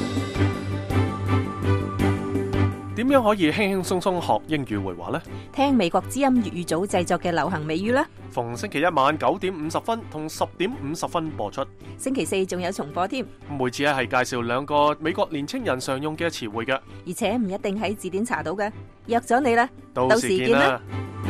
點樣可以輕輕鬆鬆學英語會話呢？ 聽美國之音粵語組製作嘅流行美語啦。 逢星期一晚9:50同10:50播出。 星期四仲有重播添。 每次係介紹2個美國年青人常用嘅詞彙嘅， 而且唔一定喺字典查到嘅。約咗你啦， 到時見啦。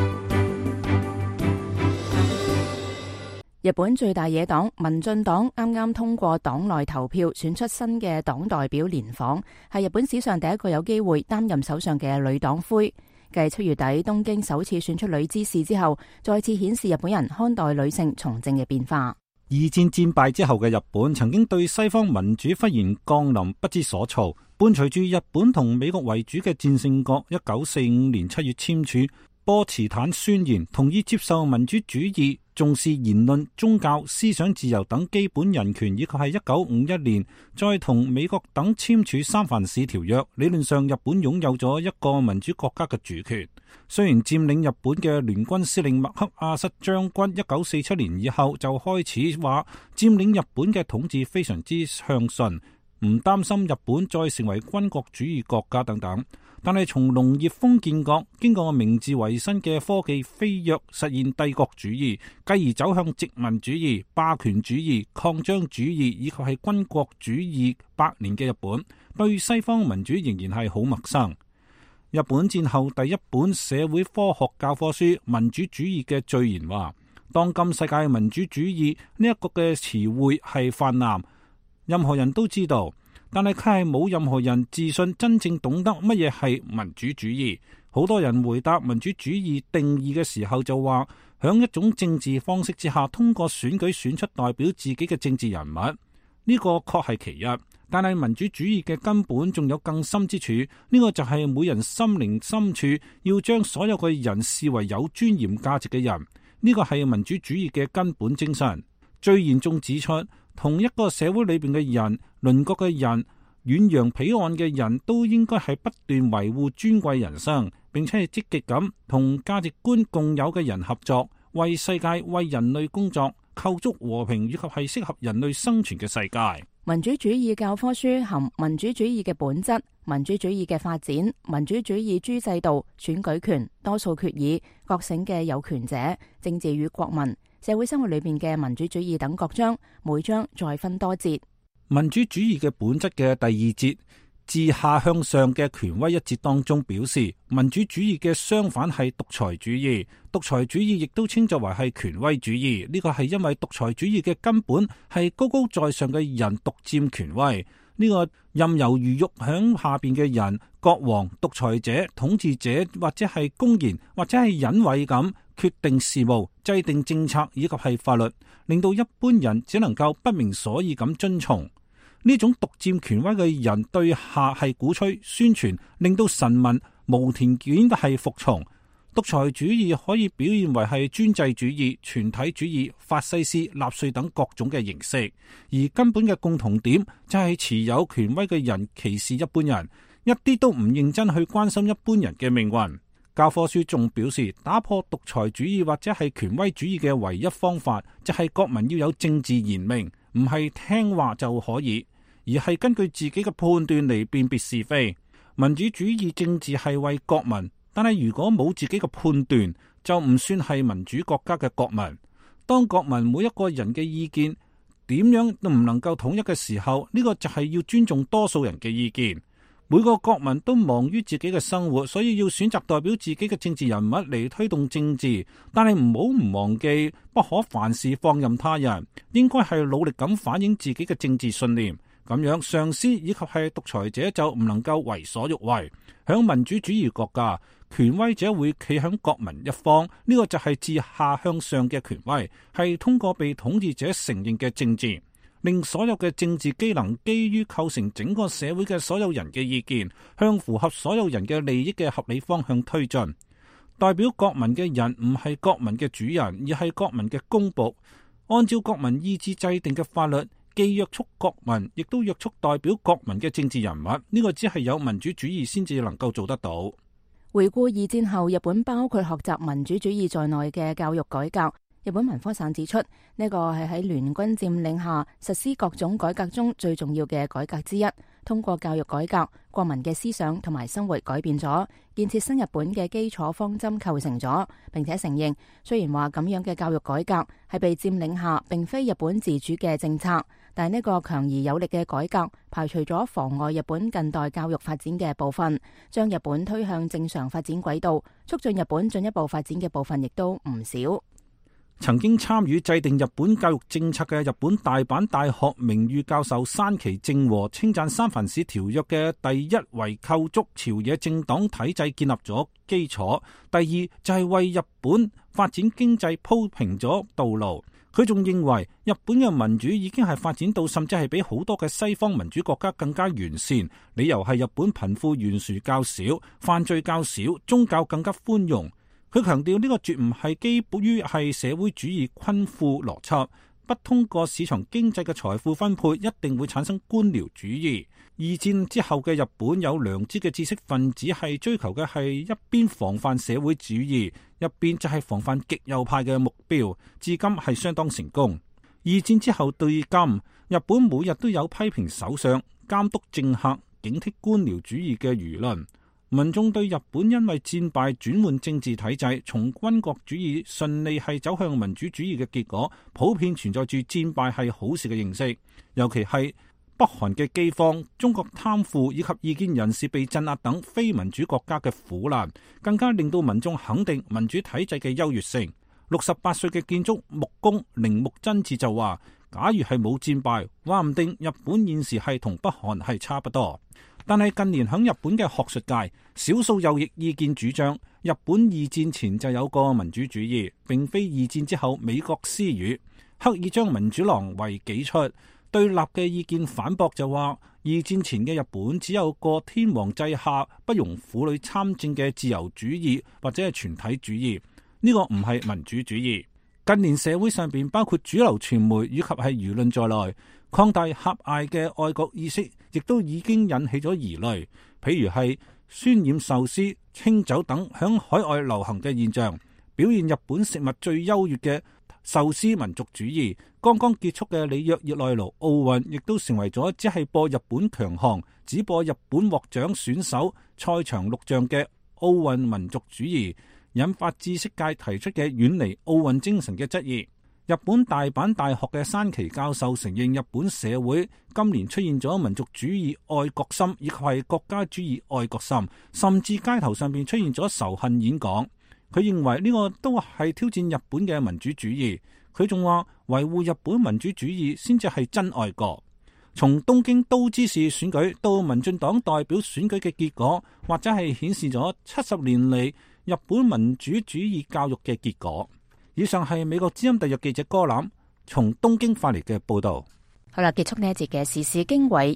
日本最大野黨民進黨啱啱通過黨內投票選出新嘅黨代表連訪，係日本史上第一個有機會擔任首相嘅女黨魁。繼7月底東京首次選出女知事之後，再次顯示日本人看待女性從政嘅變化。 二戰戰敗之後嘅日本曾經對西方民主忽然降臨不知所措，伴隨住日本同美國為主嘅戰勝國1945年7月簽署波茨坦宣言，同意接受民主主義，重視言論、宗教、思想自由等基本人權，以及係1951年再同美國等簽署三藩市條約。理論上，日本擁有咗一個民主國家嘅主權。雖然佔領日本嘅聯軍司令麥克阿瑟將軍1947年以後就開始話佔領日本嘅統治非常之暢順，唔擔心日本再成為軍國主義國家等等。但係從農業封建國經過明治維新嘅科技飛躍，實現帝國主義，繼而走向殖民主義、霸權主義、擴張主義以及係軍國主義百年嘅日本，對西方民主仍然係好陌生。日本戰後第一本社會科學教科書《民主主義》嘅序言話，當今世界民主主義呢一個嘅詞彙係泛濫，任何人都知道。但係佢係冇任何人自信真正懂得乜嘢係民主主義。好多人回答民主主義定義嘅時候就話，響一種政治方式之下，通過選舉選出代表自己嘅政治人物。呢個確係其一，但係民主主義嘅根本仲有更深之處。呢個就係每人心靈深處要將所有嘅人視為有尊嚴價值嘅人。呢個係民主主義嘅根本精神。最嚴重指出，同一個社會裏邊嘅人、鄰國嘅人、遠洋彼岸嘅人都應該係不斷維護尊貴人生，並且係積極咁同價值觀共有嘅人合作，為世界、為人類工作，構築和平以及係適合人類生存嘅世界。 民主主義教科書含民主主義嘅本質、民主主義嘅發展、民主主義諸制度、選舉權、多數決議、覺醒嘅有權者、政治與國民、社會生活裏邊嘅民主主義等各章，每章再分多節。 民主主義嘅本質嘅第2節，自下向上嘅權威一節當中表示，民主主義嘅相反係獨裁主義。獨裁主義亦都稱作為係權威主義。呢個係因為獨裁主義嘅根本係高高在上嘅人獨佔權威。呢個任由魚肉響下邊嘅人，國王、獨裁者、統治者，或者係公然或者係隱晦咁決定事務、制定政策以及係法律，令到一般人只能夠不明所以咁遵從。呢種獨佔權威嘅人對下係鼓吹、宣傳，令到臣民無條件係服從。獨裁主義可以表現為係專制主義、全體主義、法西斯、納粹等各種嘅形式，而根本嘅共同點就係持有權威嘅人歧視一般人，一啲都唔認真去關心一般人嘅命運。教科書仲表示，打破獨裁主義或者係權威主義嘅唯一方法，就係國民要有政治賢明，唔係聽話就可以，而係根據自己嘅判斷嚟辨別是非。民主主義政治係為國民，但係如果冇自己嘅判斷，就唔算係民主國家嘅國民。當國民每一個人嘅意見點樣都唔能夠統一嘅時候，呢個就係要尊重多數人嘅意見。 每個國民都忙於自己嘅生活，所以要選擇代表自己嘅政治人物嚟推動政治。但係唔忘記，不可凡事放任他人，應該係努力咁反映自己嘅政治信念。咁樣上司以及係獨裁者就唔能夠為所欲為。響民主主義國家，權威者會企響國民一方，呢個就係自下向上嘅權威，係通過被統治者承認嘅政治，令所有嘅政治機能基於構成整個社會嘅所有人嘅意見，向符合所有人嘅利益嘅合理方向推進。代表國民嘅人唔係國民嘅主人，而係國民嘅公僕，按照國民意志制定嘅法律，既約束國民，亦都約束代表國民嘅政治人物。呢個只係有民主主義先至能夠做得到。 回顧二戰後日本包括學習民主主義在內嘅教育改革，日本文科省指出，呢個係喺聯軍佔領下實施各種改革中最重要嘅改革之一。通過教育改革，國民嘅思想同埋生活改變咗，建設新日本嘅基礎方針構成咗，並且承認，雖然話咁樣嘅教育改革係被佔領下並非日本自主嘅政策，但係呢個強而有力嘅改革排除咗妨礙日本近代教育發展嘅部分，將日本推向正常發展軌道，促進日本進一步發展嘅部分亦都唔少。 曾經參與制定日本教育政策嘅日本大阪大學名譽教授山崎正和稱讚三藩市條約嘅第一為構築朝野政黨體制建立咗基礎，第二就係為日本發展經濟鋪平咗道路。佢仲認為日本嘅民主已經係發展到甚至係比好多嘅西方民主國家更加完善，理由係日本貧富懸殊較少，犯罪較少，宗教更加寬容。佢強調呢個絕唔係基於係社會主義均富邏輯，不通過市場經濟嘅財富分配一定會產生官僚主義。二戰之後嘅日本有良知嘅知識分子係追求嘅係一邊防範社會主義，一邊就係防範極右派嘅目標，至今係相當成功。二戰之後對今，日本每日都有批評首相、監督政客、警惕官僚主義嘅輿論。民眾對日本因為戰敗轉換政治體制，從軍國主義順利係走向民主主義嘅結果，普遍存在住戰敗係好事嘅認識。尤其係北韓嘅饑荒、中國貪腐以及異見人士被鎮壓等非民主國家嘅苦難，更加令到民眾肯定民主體制嘅優越性。68歲嘅建築木工鈴木真嗣就話，假如係冇戰敗，話唔定日本現時係同北韓係差不多。但係近年喺日本嘅學術界，少數右翼意見主張，日本二戰前就有個民主主義，並非二戰之後美國施予，刻意將民主郎為己出。對立嘅意見反駁就話，二戰前嘅日本只有個天皇制下不容婦女參政嘅自由主義或者係全體主義，呢個唔係民主主義。近年社會上邊包括主流傳媒以及係輿論在內，擴大狹隘嘅愛國意識，亦都已經引起咗疑慮。譬如係渲染壽司、清酒等響海外流行嘅現象，表現日本食物最優越嘅壽司民族主義。剛剛結束嘅里約熱內盧奧運，亦都成為咗只係播日本強項，只播日本獲獎選手賽場錄像嘅奧運民族主義，引發知識界提出嘅遠離奧運精神嘅質疑。日本大阪大學嘅山崎教授承認，日本社會今年出現咗民族主義愛國心，以及係國家主義愛國心，甚至街頭上邊出現咗仇恨演講。佢認為呢個都係挑戰日本嘅民主主義。佢仲話維護日本民主主義先至係真愛國。從東京都知事選舉到民進黨代表選舉嘅結果，或者係顯示咗70年嚟日本民主主義教育嘅結果。以上係美國之音特約記者柯欖從東京發嚟嘅報道。 好啦，結束呢一節嘅時事經緯。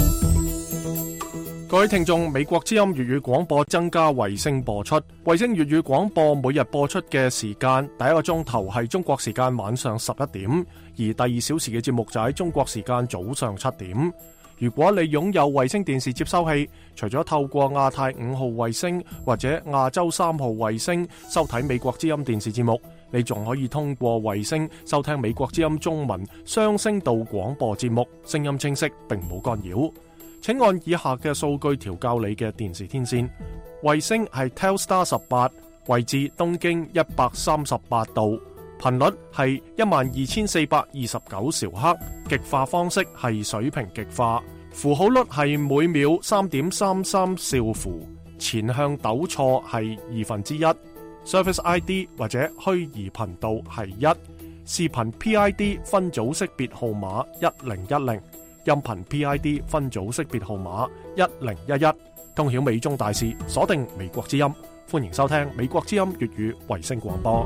各位聽眾，美國之音粵語廣播增加衛星播出。衛星粵語廣播每日播出嘅時間，第一個鐘頭係中國時間晚上11點，而第2小時嘅節目就喺中國時間早上7點。如果你擁有衛星電視接收器，除咗透過亞太5號衛星或者亞洲3號衛星收睇美國之音電視節目，你仲可以通過衛星收聽美國之音中文雙聲道廣播節目，聲音清晰並冇干擾。請按以下嘅數據調校你嘅電視天線。衛星係 Telstar 18，位置東經138度，頻率係12429兆赫，極化方式係水平極化。 符號率係每秒 3.33 兆符，前向糾錯係1/2。Service ID 或者虛擬頻道係1，視頻 PID 分組識別號碼1010，音頻 PID 分組識別號碼1011。通曉美中大事，鎖定美國之音，歡迎收聽美國之音粵語衛星廣播。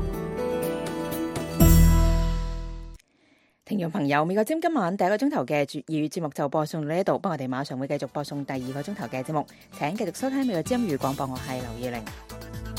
聽眾朋友，美國之音今晚第一個鐘頭嘅粵語節目就播送到呢度，不過我哋馬上會繼續播送第二個鐘頭嘅節目，請繼續收聽美國之音粵語廣播，我係劉以玲。